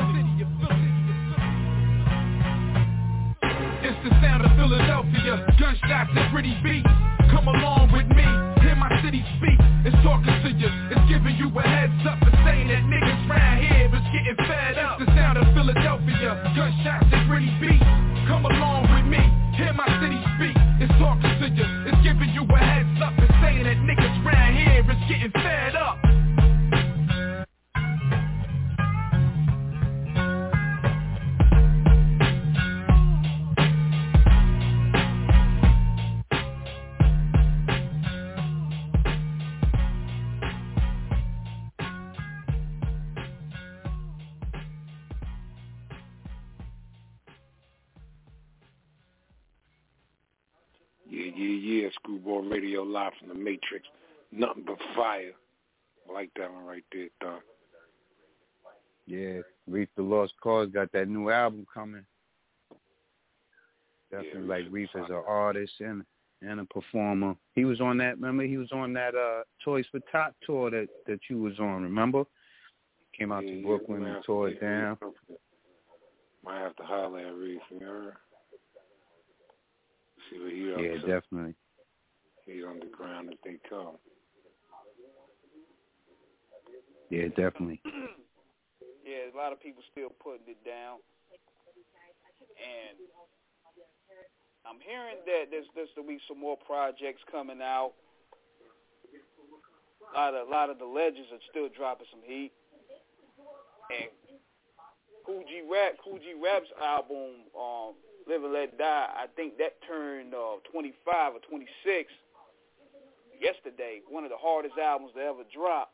It's the sound of Philadelphia, gunshots and pretty beats. Come along with me, hear my city speak. It's talking to you, it's giving you a heads up. It's saying that niggas round here is getting fed up. It's the sound of Philadelphia, gunshots and pretty beats. Come along with me, hear my city speak. It's talking to you, it's giving you a heads up. It's saying that niggas round here is getting fed up. Yeah, Screwball Radio live from the Matrix. Nothing but fire. I like that one right there, Don. Yeah, Reef the Lost Cause got that new album coming. Definitely like Reef as an artist and a performer. He was on that, remember? He was on that Toys for Tot tour that you was on, remember? Came out to Brooklyn and tore it down. Might have to holler at Reef, you know? See what he up to. Definitely. He's underground as they come. Yeah, definitely. Yeah, a lot of people still putting it down. And I'm hearing that there's to be some more projects coming out. A lot of the legends are still dropping some heat. And Cool G Rap's album, Live and Let Die, I think that turned 25 or 26 yesterday. One of the hardest albums to ever drop.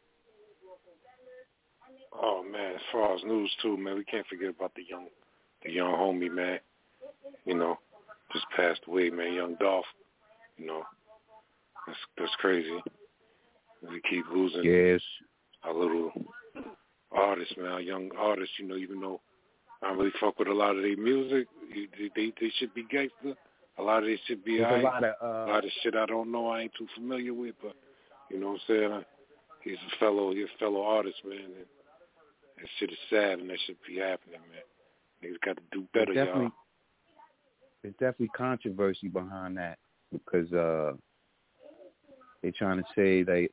Oh man, as far as news too, man, we can't forget about the young homie, man. You know, just passed away, man. Young Dolph. You know, that's crazy. We keep losing our little artists, man. Our young artists. You know, even though I don't really fuck with a lot of their music, they should be gangster. A lot of it should be a lot of shit I don't know, I ain't too familiar with, but you know what I'm saying? He's a fellow artist, man, and that shit is sad, and that should be happening, man. Niggas got to do better, y'all. There's definitely controversy behind that because they're trying to say the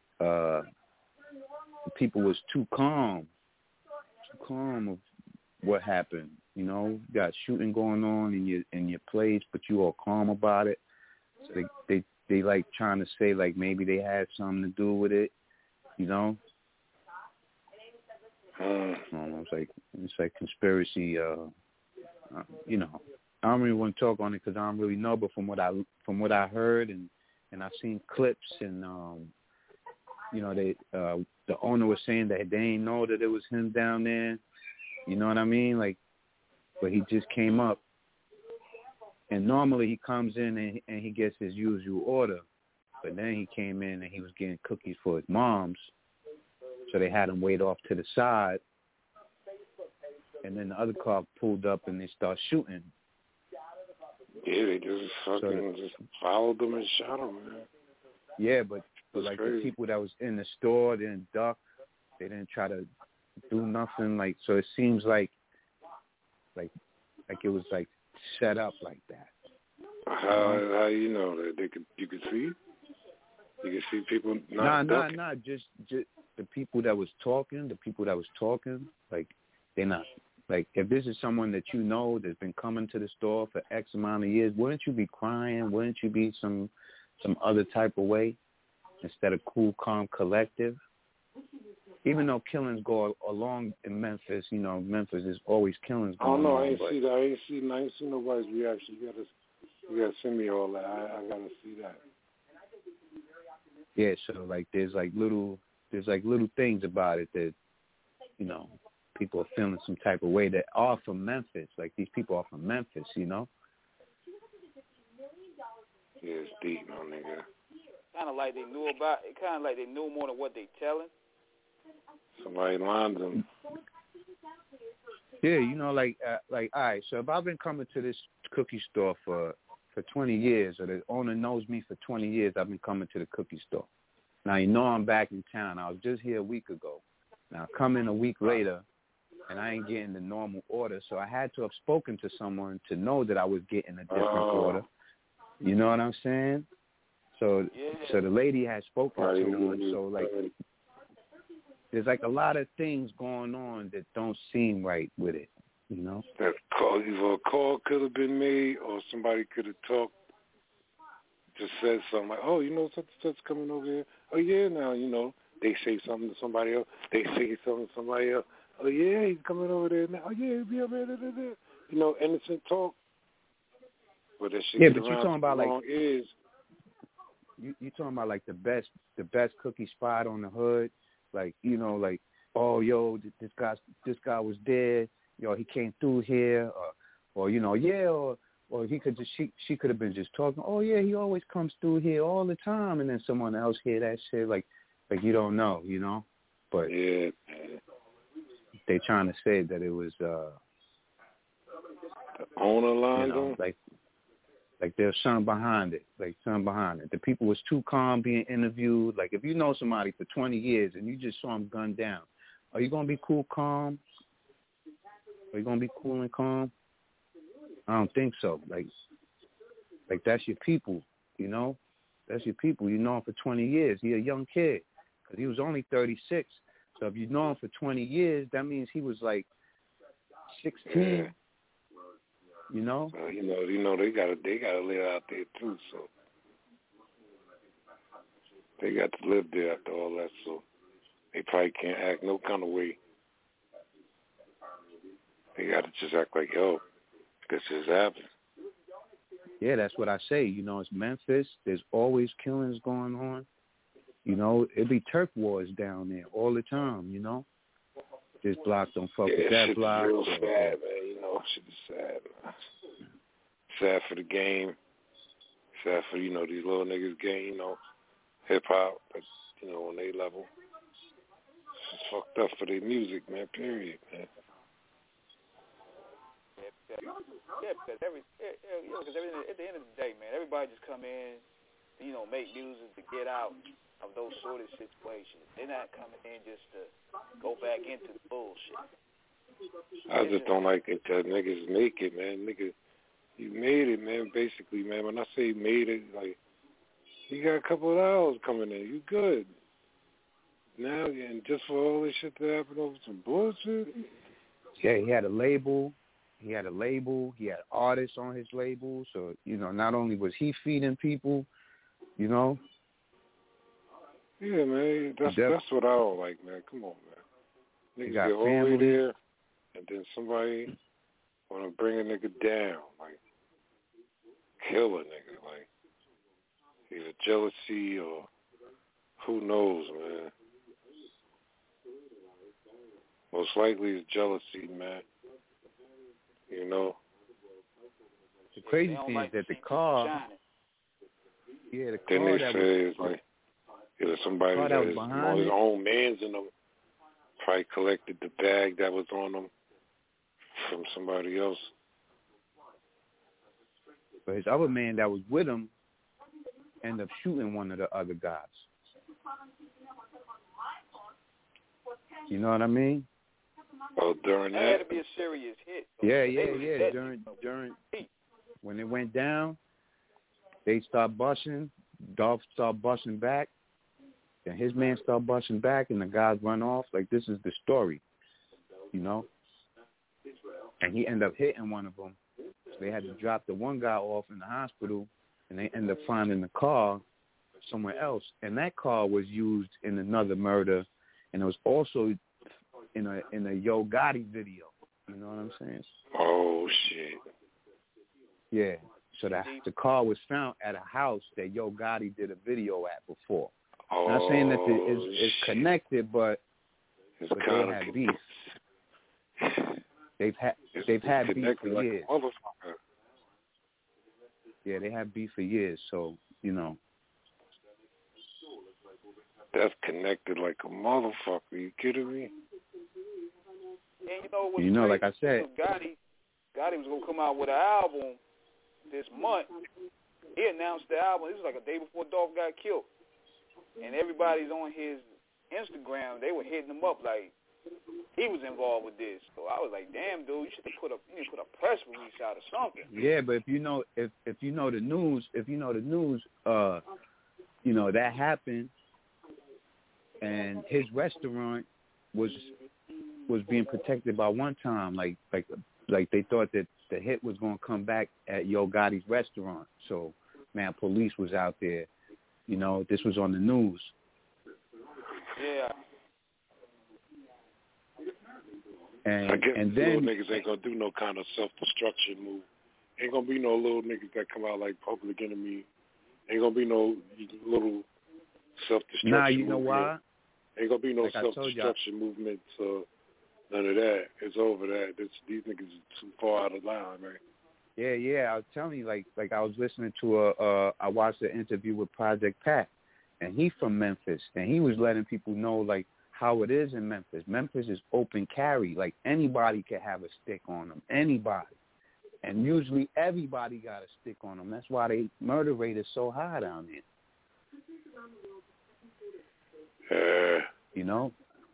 people was too calm of what happened. You know, you got shooting going on in your place, but you all calm about it. So they like trying to say like maybe they had something to do with it. You know, it's like conspiracy. You know, I don't really want to talk on it because I don't really know. But from what I heard and I've seen clips and you know, the owner was saying that they didn't know that it was him down there. You know what I mean? Like. But he just came up, and normally he comes in and he gets his usual order. But then he came in and he was getting cookies for his mom's, so they had him wait off to the side. And then the other car pulled up and they start shooting. Yeah, they just just followed them and shot them, man. Yeah, but like crazy. The people that was in the store didn't duck. They didn't try to do nothing. Like, so it seems like it was like set up like that. How you know that you could see? You can see people not ducking? Nah, just the people that was talking. Like they're not like if this is someone that you know that's been coming to the store for X amount of years, wouldn't you be crying? Wouldn't you be some other type of way instead of cool, calm, collective? Even though killings go along in Memphis, you know, Memphis is always killings going on. Oh, no, I ain't see that. I ain't seen nobody's reaction. You gotta send me all that. I gotta see that. Yeah, so like there's like little things about it that, you know, people are feeling some type of way that are from Memphis. Like these people are from Memphis, you know? Yeah, it's deep, my nigga. Kind of like they knew more than what they telling. Somebody lined them. Yeah, you know, like, all right, so if I've been coming to this cookie store for 20 years, or the owner knows me for 20 years, I've been coming to the cookie store. Now, you know I'm back in town. I was just here a week ago. Now, I come in a week later, and I ain't getting the normal order, so I had to have spoken to someone to know that I was getting a different order. You know what I'm saying? So the lady had spoken to me, so, like, there's like a lot of things going on that don't seem right with it, you know? That call, either a call could have been made or somebody could have talked, just said something like, oh, you know, such coming over here. Oh, yeah, now, you know, they say something to somebody else. They say something to somebody else. Oh, yeah, he's coming over there now. Oh, yeah, he'll be over there. You know, innocent talk. But that shit yeah, but you're talking about like ears. You talking about like the best cookie spot on the hood. Like, you know, like, oh, yo, this guy was dead. Yo, he came through here, or you know, yeah, or he could just she could have been just talking. Oh yeah, he always comes through here all the time, and then someone else hear that shit. Like you don't know, you know. But yeah, they trying to say that it was the owner line, you know, like there's something behind it. The people was too calm being interviewed. Like if you know somebody for 20 years and you just saw him gunned down, are you gonna be cool, calm? Are you gonna be cool and calm? I don't think so. Like that's your people, you know. That's your people. You know him for 20 years. He a young kid because he was only 36. So if you know him for 20 years, that means he was like 16. Yeah. You know? You know they gotta live out there too. So they got to live there after all that, so they probably can't act no kind of way. They got to just act like, yo, this is happening. Yeah, that's what I say. You know, it's Memphis. There's always killings going on. You know, it be turf wars down there all the time, you know. This block don't fuck with that block. Real sad, man. You know, shit is sad, man. Sad for the game. Sad for, you know, these little niggas game, you know, hip-hop, but, you know, on their level. It's fucked up for their music, man, period, man. Yeah, because at the end of the day, man, everybody just come in, you know, make music to get out of those sort of situations. They're not coming in just to go back into the bullshit. I just don't like it that niggas make it, man. Nigga, you made it, man, basically, man. When I say made it, like, you got a couple of hours coming in. You good. Now, and just for all this shit to happen over some bullshit? Yeah, he had a label. He had artists on his label. So, you know, not only was he feeding people, you know. Yeah, man, that's what I don't like, man. Come on, man. Niggas get all the way there, and then somebody want to bring a nigga down, like, kill a nigga, like, either jealousy or who knows, man. Most likely it's jealousy, man. You know? The crazy thing is that the car, then they say it's like, either somebody that is on his own man's in them probably collected the bag that was on them from somebody else. But his other man that was with him ended up shooting one of the other guys. You know what I mean? Oh, during that? That had to be a serious hit. Yeah. During when it went down, they start busting. Dolph started busting back. Then his man started busting back, and the guys run off. Like, this is the story, you know? And he ended up hitting one of them. So they had to drop the one guy off in the hospital, and they ended up finding the car somewhere else. And that car was used in another murder, and it was also in a Yo Gotti video. You know what I'm saying? Oh, shit. Yeah. So the car was found at a house that Yo Gotti did a video at before. Oh, not saying that it's connected, but they had beef. They've had beef for years. Yeah, they had beef for years. So, you know. That's connected like a motherfucker. You kidding me? And you know, like I said, Gotti was gonna come out with an album this month. He announced the album. This was like a day before Dolph got killed, and everybody's on his Instagram. They were hitting him up like he was involved with this. So I was like, damn, dude, you should have put a press release out or something. Yeah, but if you know the news, you know that happened, and his restaurant was being protected by one time, like they thought that the hit was going to come back at Yo Gotti's restaurant. So, man, police was out there. You know, this was on the news. Yeah. I guess and little then niggas ain't gonna do no kind of self-destruction move. Ain't gonna be no little niggas that come out like Public Enemy. Ain't gonna be no little self-destruction. Nah, you know movement. why? Ain't gonna be no like self-destruction movement. None of that. It's over that. These niggas are too far out of line, right? Yeah. I was telling you, like I was listening to I watched an interview with Project Pat, and he's from Memphis, and he was letting people know like how it is in Memphis. Memphis is open carry. Like anybody can have a stick on them. Anybody. And usually everybody got a stick on them. That's why the murder rate is so high down there. You know?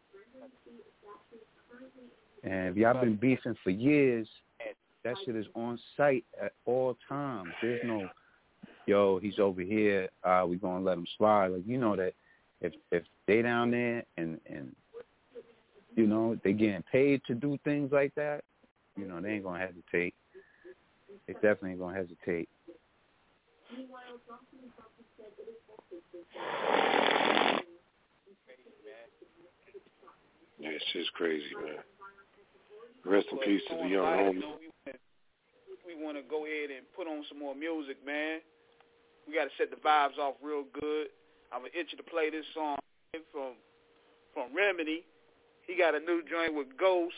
And if y'all been beefing for years, that shit is on site at all times. There's no, yo, he's over here, we gonna let him slide. Like, you know that if they down there and you know, they getting paid to do things like that, you know, they ain't gonna hesitate. They definitely ain't gonna hesitate. Yeah, shit's crazy, man. Rest in peace to the young homie. We want to go ahead and put on some more music, man. We got to set the vibes off real good. I'm going to itch you to play this song from Remedy. He got a new joint with Ghost.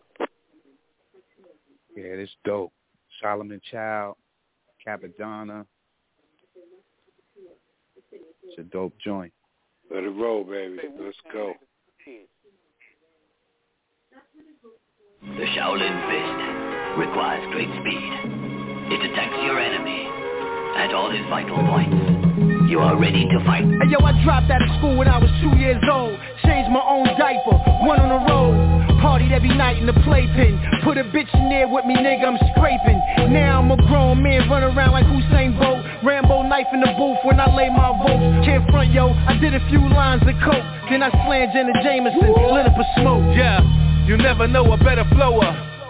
Yeah, it's dope. Solomon Child, Capadonna. It's a dope joint. Let it roll, baby. Let's go. The Shaolin Fist requires great speed. It attacks your enemy at all his vital points. You are ready to fight. Hey, yo, I dropped out of school when I was 2 years old. Changed my own diaper, went on the road. Partied every night in the playpen. Put a bitch in there with me, nigga, I'm scraping. Now I'm a grown man, run around like Usain Bolt. Rambo knife in the booth when I lay my votes. Can't front, yo, I did a few lines of coke. Then I slammed Jenna Jameson, lit up a smoke. Yeah, you never know a better flower.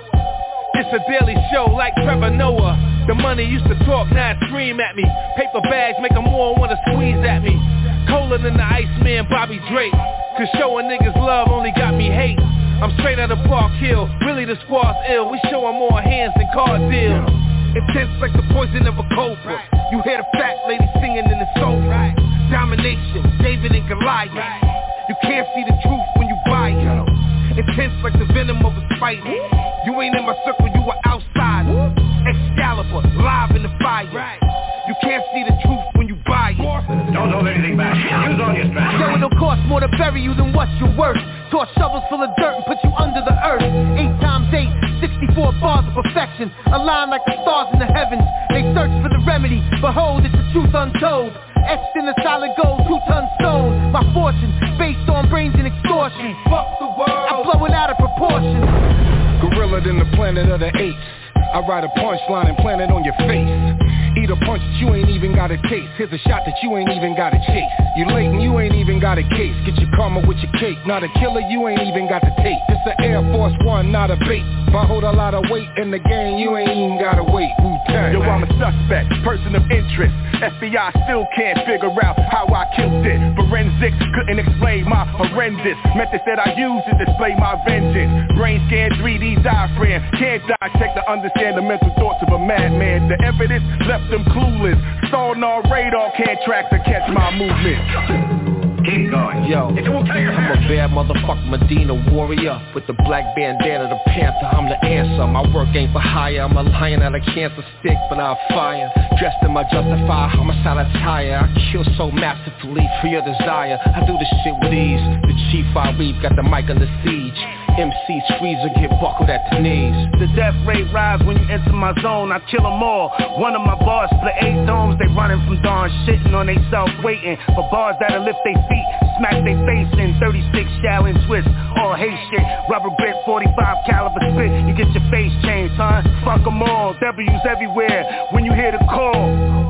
It's a daily show like Trevor Noah. The money used to talk, now it scream at me. Paper bags make them all wanna squeeze at me. Colder than the Iceman Bobby Drake. Cause showing niggas love only got me hate. I'm straight out of Park Hill, really the squad's ill. We showing more hands than car deal. Intense like the poison of a cobra. You hear the fat lady singing in the sofa. Domination, David and Goliath. You can't see the truth when you buy it. Intense like the venom of a spider. You ain't in my circle, you are outside. Excalibur, live in the fire. You can't see the truth when you buy it. Don't hold anything back. Use all your strength. Yo, it'll cost more to bury you than what you're worth. Toss shovels full of dirt and put you under the earth. 8 times 8, 64 bars of perfection. Aligned like the stars in the heavens. They search for the remedy. Behold, it's the truth untold. Etched in the solid gold, 2-ton stone. My fortune, based on brains and extortion. Fuck the world, I blow it out of proportion. Gorilla than the planet of the apes. I write a punchline and plant it on your face. Eat a punch that you ain't even got a taste. Here's a shot that you ain't even got to chase. You late and you ain't even got a case. Get your karma with your cake. Not a killer, you ain't even got the tape. It's an Air Force One, not a bait. If I hold a lot of weight in the game, you ain't even gotta wait. Yo, I'm a suspect, person of interest. FBI still can't figure out how I killed it. Forensics couldn't explain my horrendous methods that I use to display my vengeance. Brain scan 3D diaphragm, can't dissect to understand the mental thoughts of a madman. The evidence left them clueless. Sonar radar can't track to catch my movement. Keep going. Yo, I'm a bad motherfucker Medina warrior. With the black bandana, the panther, I'm the answer. My work ain't for hire, I'm a lion at a cancer stick, but I'll fire. Dressed in my justified homicide attire. I kill so masterfully for your desire. I do this shit with ease. The chief I weave got the mic under siege. MC's freezer get buckled at the knees. The death rate rise when you enter my zone. I kill them all. One of my bars split 8 domes. They running from dawn, shitting on they self, waiting for bars that'll lift they feet, smack they face in. 36 Shaolin twist, all hate shit. Rubber grip, 45 caliber spit. You get your face changed, huh? Fuck them all. W's everywhere when you hear the call.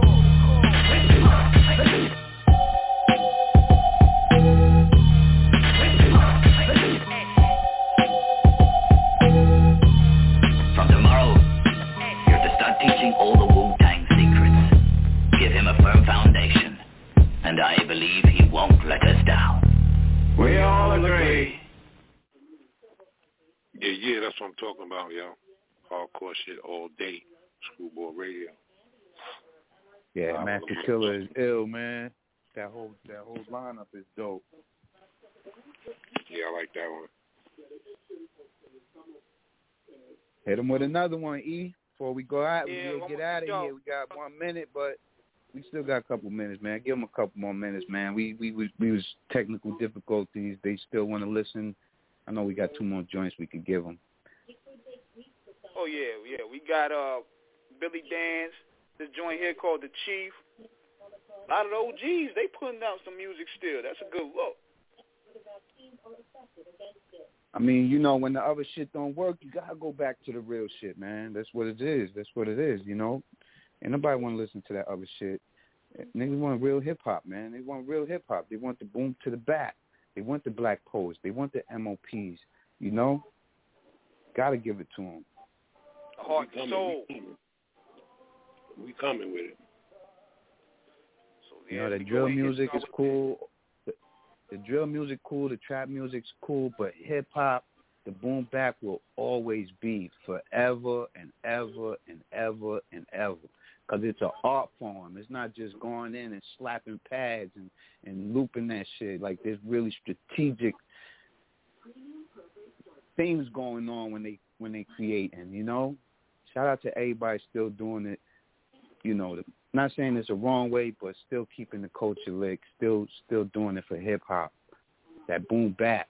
All the Wu-Tang secrets. Give him a firm foundation, and I believe he won't let us down. We all agree. Yeah, that's what I'm talking about, yo. Hardcore shit all day. Screwball Radio. Yeah, Master Killer is ill, man. That whole lineup is dope. Yeah, I like that one. Hit him with another one, E. Before we go out, we'll get out of here. We got 1 minute, but we still got a couple minutes, man. Give them a couple more minutes, man. We was technical difficulties. They still want to listen. I know we got 2 more joints we could give them. Oh yeah. We got Billy Dan's. This joint here called The Chief. A lot of the OGs, they putting out some music still. That's a good look. I mean, you know, when the other shit don't work, you gotta go back to the real shit, man. That's what it is. You know, ain't nobody want to listen to that other shit. Niggas want real hip hop, man. They want real hip hop. They want the boom to the back. They want the Black Poets. They want the MOPs. You know, gotta give it to them. Heart and soul. We coming with it. So You know, the drill music is cool. The drill music cool, the trap music's cool, but hip hop, the boom bap will always be forever and ever and ever and ever. Because it's an art form. It's not just going in and slapping pads and looping that shit. Like, there's really strategic things going on when they create. And, you know, shout out to everybody still doing it. You know, not saying it's a wrong way, but still keeping the culture lit, still doing it for hip-hop, that boom bap.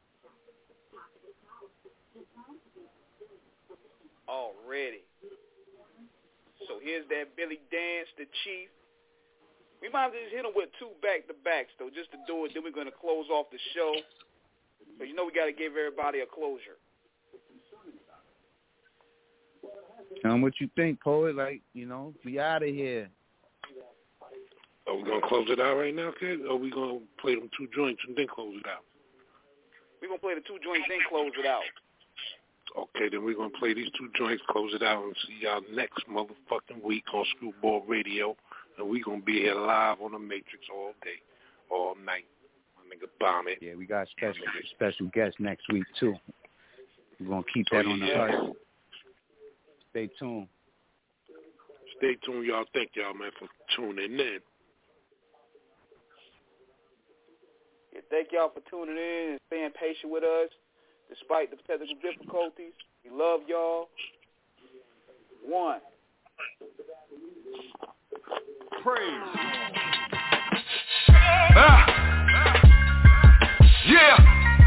Already. So here's that Billy Dance, the Chief. We might just hit him with 2 back-to-backs, though, just to do it. Then we're going to close off the show. So you know we got to give everybody a closure. Tell them what you think, Poet. Like, you know, we out of here. Are we going to close it out right now, kid? Or are we going to play them 2 joints and then close it out? We're going to play the 2 joints, then close it out. Okay, then we're going to play these 2 joints, close it out, and see y'all next motherfucking week on Screwball Radio. And we're going to be here live on the Matrix all day, all night. My nigga Bomb It. Yeah, we got special guests next week, too. We're going to keep that on the hush. Stay tuned. Stay tuned, y'all. Thank y'all, man, for tuning in. Yeah, thank y'all for tuning in and staying patient with us. Despite the technical difficulties, we love y'all. 1. Praise. Yeah.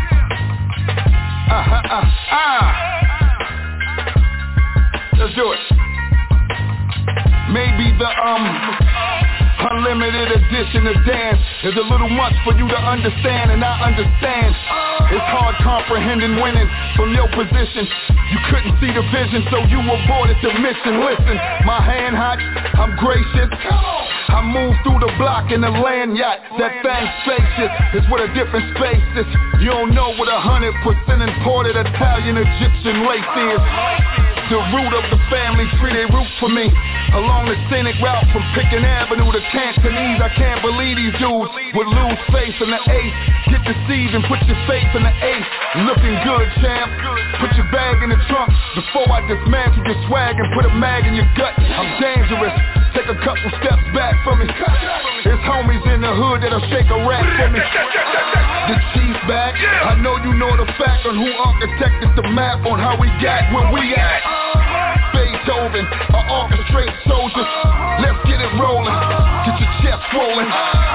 Let's do it. Maybe the unlimited edition of dance is a little much for you to understand, and I understand. It's hard comprehending winning from your position. You couldn't see the vision, so you aborted the mission. Listen, my hand hot, I'm gracious. I move through the block in a land yacht. That thing spacious is what a different space is. You don't know what 100% imported Italian Egyptian lace is. The root of the family tree, they root for me. Along the scenic route from Pickens Avenue to Cantonese, I can't believe these dudes would lose faith in the ace. Get deceived and put your faith in the ace. Looking good, champ. Put your bag in the trunk before I dismantle your swag and put a mag in your gut. I'm dangerous. Take a couple steps back from me. There's homies in the hood that'll shake a rat for me. The Chief back. I know you know the fact on who architected the map on how we got where we at. Beethoven, I orchestrate soldiers. Let's get it rolling. Get your chest rolling.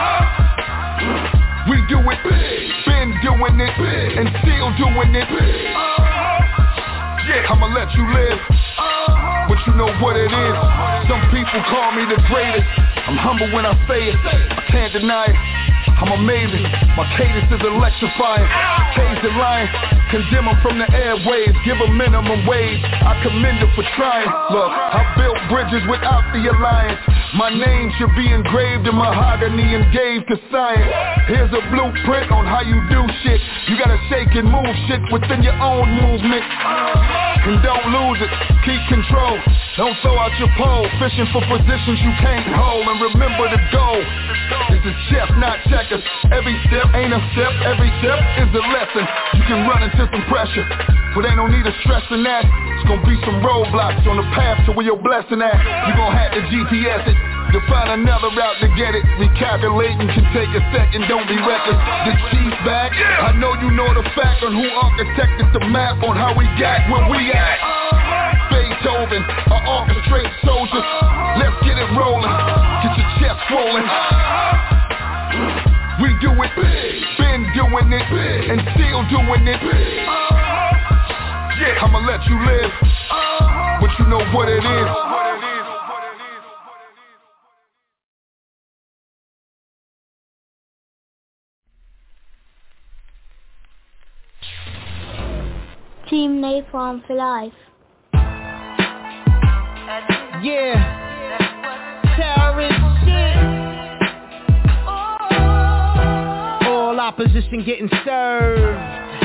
We do it big. Been doing it big. And still doing it big. Yeah, I'ma let you live. But you know what it is. Some people call me the greatest. I'm humble when I say it. I can't deny it. I'm amazing. My cadence is electrifying. Cage the lion. Condemn them from the airwaves. Give them minimum wage. I commend them for trying. Look, I built bridges without the alliance. My name should be engraved in mahogany and gave to science. Here's a blueprint on how you do shit. You gotta shake and move shit within your own movement. And don't lose it. Keep control. Don't throw out your pole. Fishing for positions you can't hold. And remember the goal. This is chess, not checkers. Every step ain't a step. Every step is a lesson. You can run into some pressure, but ain't no need of stressing that. It's gonna be some roadblocks on the path to where your blessing at. You gon' have to GPS it to find another route to get it. Recalculating can take a second, don't be reckless. The Chief back. I know you know the fact on who architected the map on how we got where we at. Beethoven, I orchestrate soldiers. Let's get it rolling. Get your chest rolling. We do it big. Been doing it big. And still doing it big. Yeah, I'ma let you live. But you know what it is. Team Napalm for life. Yeah. Terrorist shit. All opposition getting served.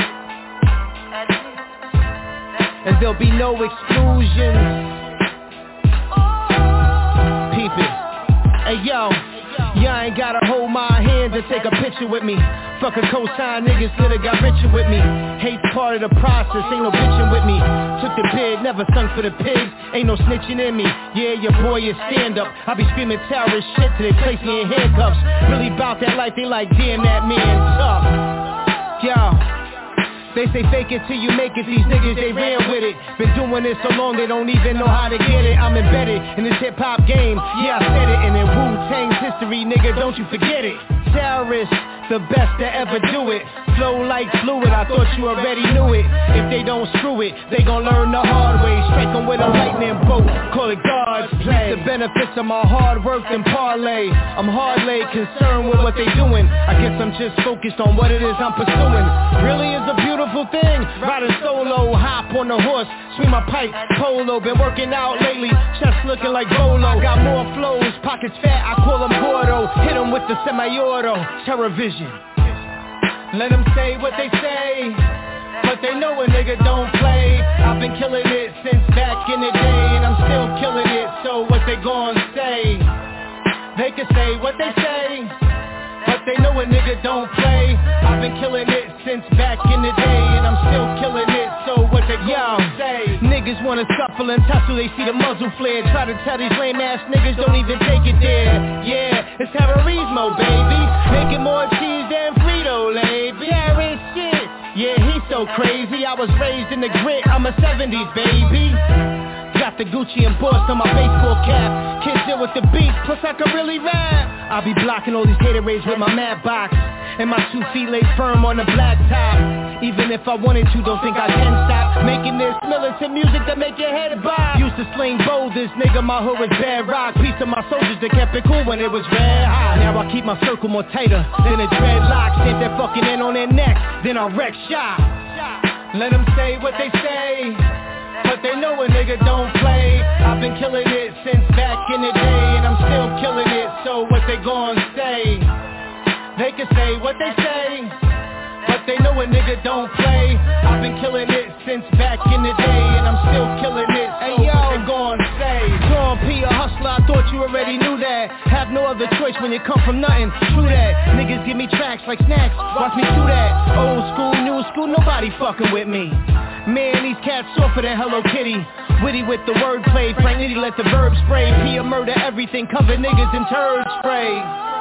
And there'll be no exclusions. Peep it. Hey yo, y'all ain't ain't gotta hold my hand to take a picture with me. Fuck a cosign, niggas coulda got richer with me. Hate's part of the process, ain't no bitching with me. Took the bid, never sung for the pigs, ain't no snitching in me. Yeah, your boy is stand up. I be screaming terrorist shit till they place me in handcuffs. Really bout that life, they like, damn, that man tough. Yo, they say fake it till you make it, these niggas, they ran with it. Been doing this so long, they don't even know how to get it. I'm embedded in this hip-hop game, yeah, I said it. And in Wu-Tang's history, nigga, don't you forget it. Terrorists, the best to ever do it. Flow like fluid, I thought you already knew it. If they don't screw it, they gon' learn the hard way. Strike them with a lightning bolt, call it God's play. The benefits of my hard work and parlay. I'm hardly concerned with what they doing. I guess I'm just focused on what it is I'm pursuing. Really is a beautiful thing, riding solo, hop on the horse, swing my pipe, polo. Been working out lately, chest looking like Bolo. Got more flows, pockets fat, I call them Gordo. Hit them with the semi-auto, Terror Vision. Let them say what they say, but they know a nigga don't play. I've been killing it since back in the day, and I'm still killing it, so what they gon' say? They can say what they say, but they know a nigga don't play. I've been killing it since back in the day, and I'm still killing it, so what they gon' say? Niggas wanna scuffle and tussle, they see the muzzle flare. Try to tell these lame ass niggas don't even take it there. Yeah, it's terrorismo, baby. Making more cheese than Frito-Lay. Terrorist shit. Yeah, he's so crazy. I was raised in the grit, I'm a 70s baby. Got the Gucci embossed on my baseball cap. Kids deal with the beat, plus I can really rap. I be blocking all these Gatorades with my mad box, and my 2 feet lay firm on the black top. Even if I wanted to, don't think I can stop making this militant music that make your head bob. Used to sling boulders, nigga, my hood was bad rock. Piece of my soldiers that kept it cool when it was red hot. Now I keep my circle more tighter than a dreadlock. Stamp that fucking end on their neck, then I wreck shop. Let them say what they say, but they know a nigga don't play. I've been killing it since back in the day, and I'm still killing it, so what they gon' say? They can say what they say, but they know a nigga don't play. I've been killing it since back in the day, and I'm still killing it, so what they gon' say? John P, a hustler, I thought you already knew that. Have no other choice when you come from nothing, true that. Niggas give me tracks like snacks, watch me do that. Old school, new school, nobody fucking with me. Man, these cats softer than Hello Kitty. Witty with the wordplay, Frank Nitty let the verb spray. Pia murder everything, cover niggas in turd spray.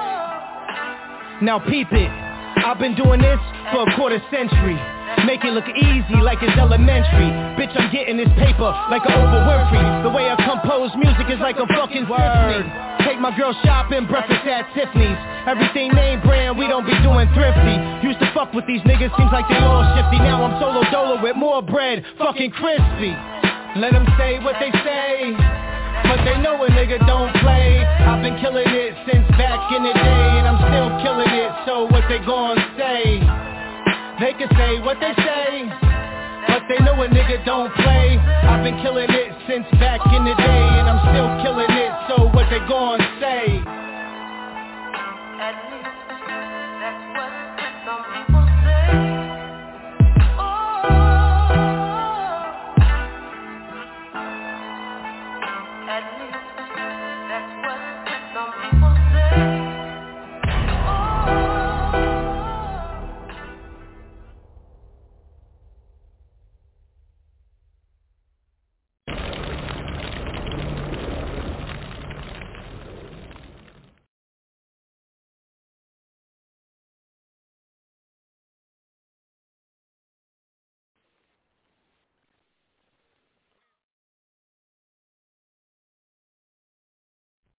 Now peep it, I've been doing this for a quarter century. Make it look easy like it's elementary. Bitch, I'm getting this paper like an Oprah Winfrey. The way I compose music is like a fucking symphony. Take my girl shopping, breakfast at Tiffany's. Everything name brand, we don't be doing thrifty. Used to fuck with these niggas, seems like they all shifty. Now I'm solo dolo with more bread, fucking crispy. Let them say what they say, but they know a nigga don't play. I've been killing it since back in the day, and I'm still killing it, so what they gon' say? They can say what they say, but they know a nigga don't play. I've been killing it since back in the day, and I'm still killing it, so what they gon' say?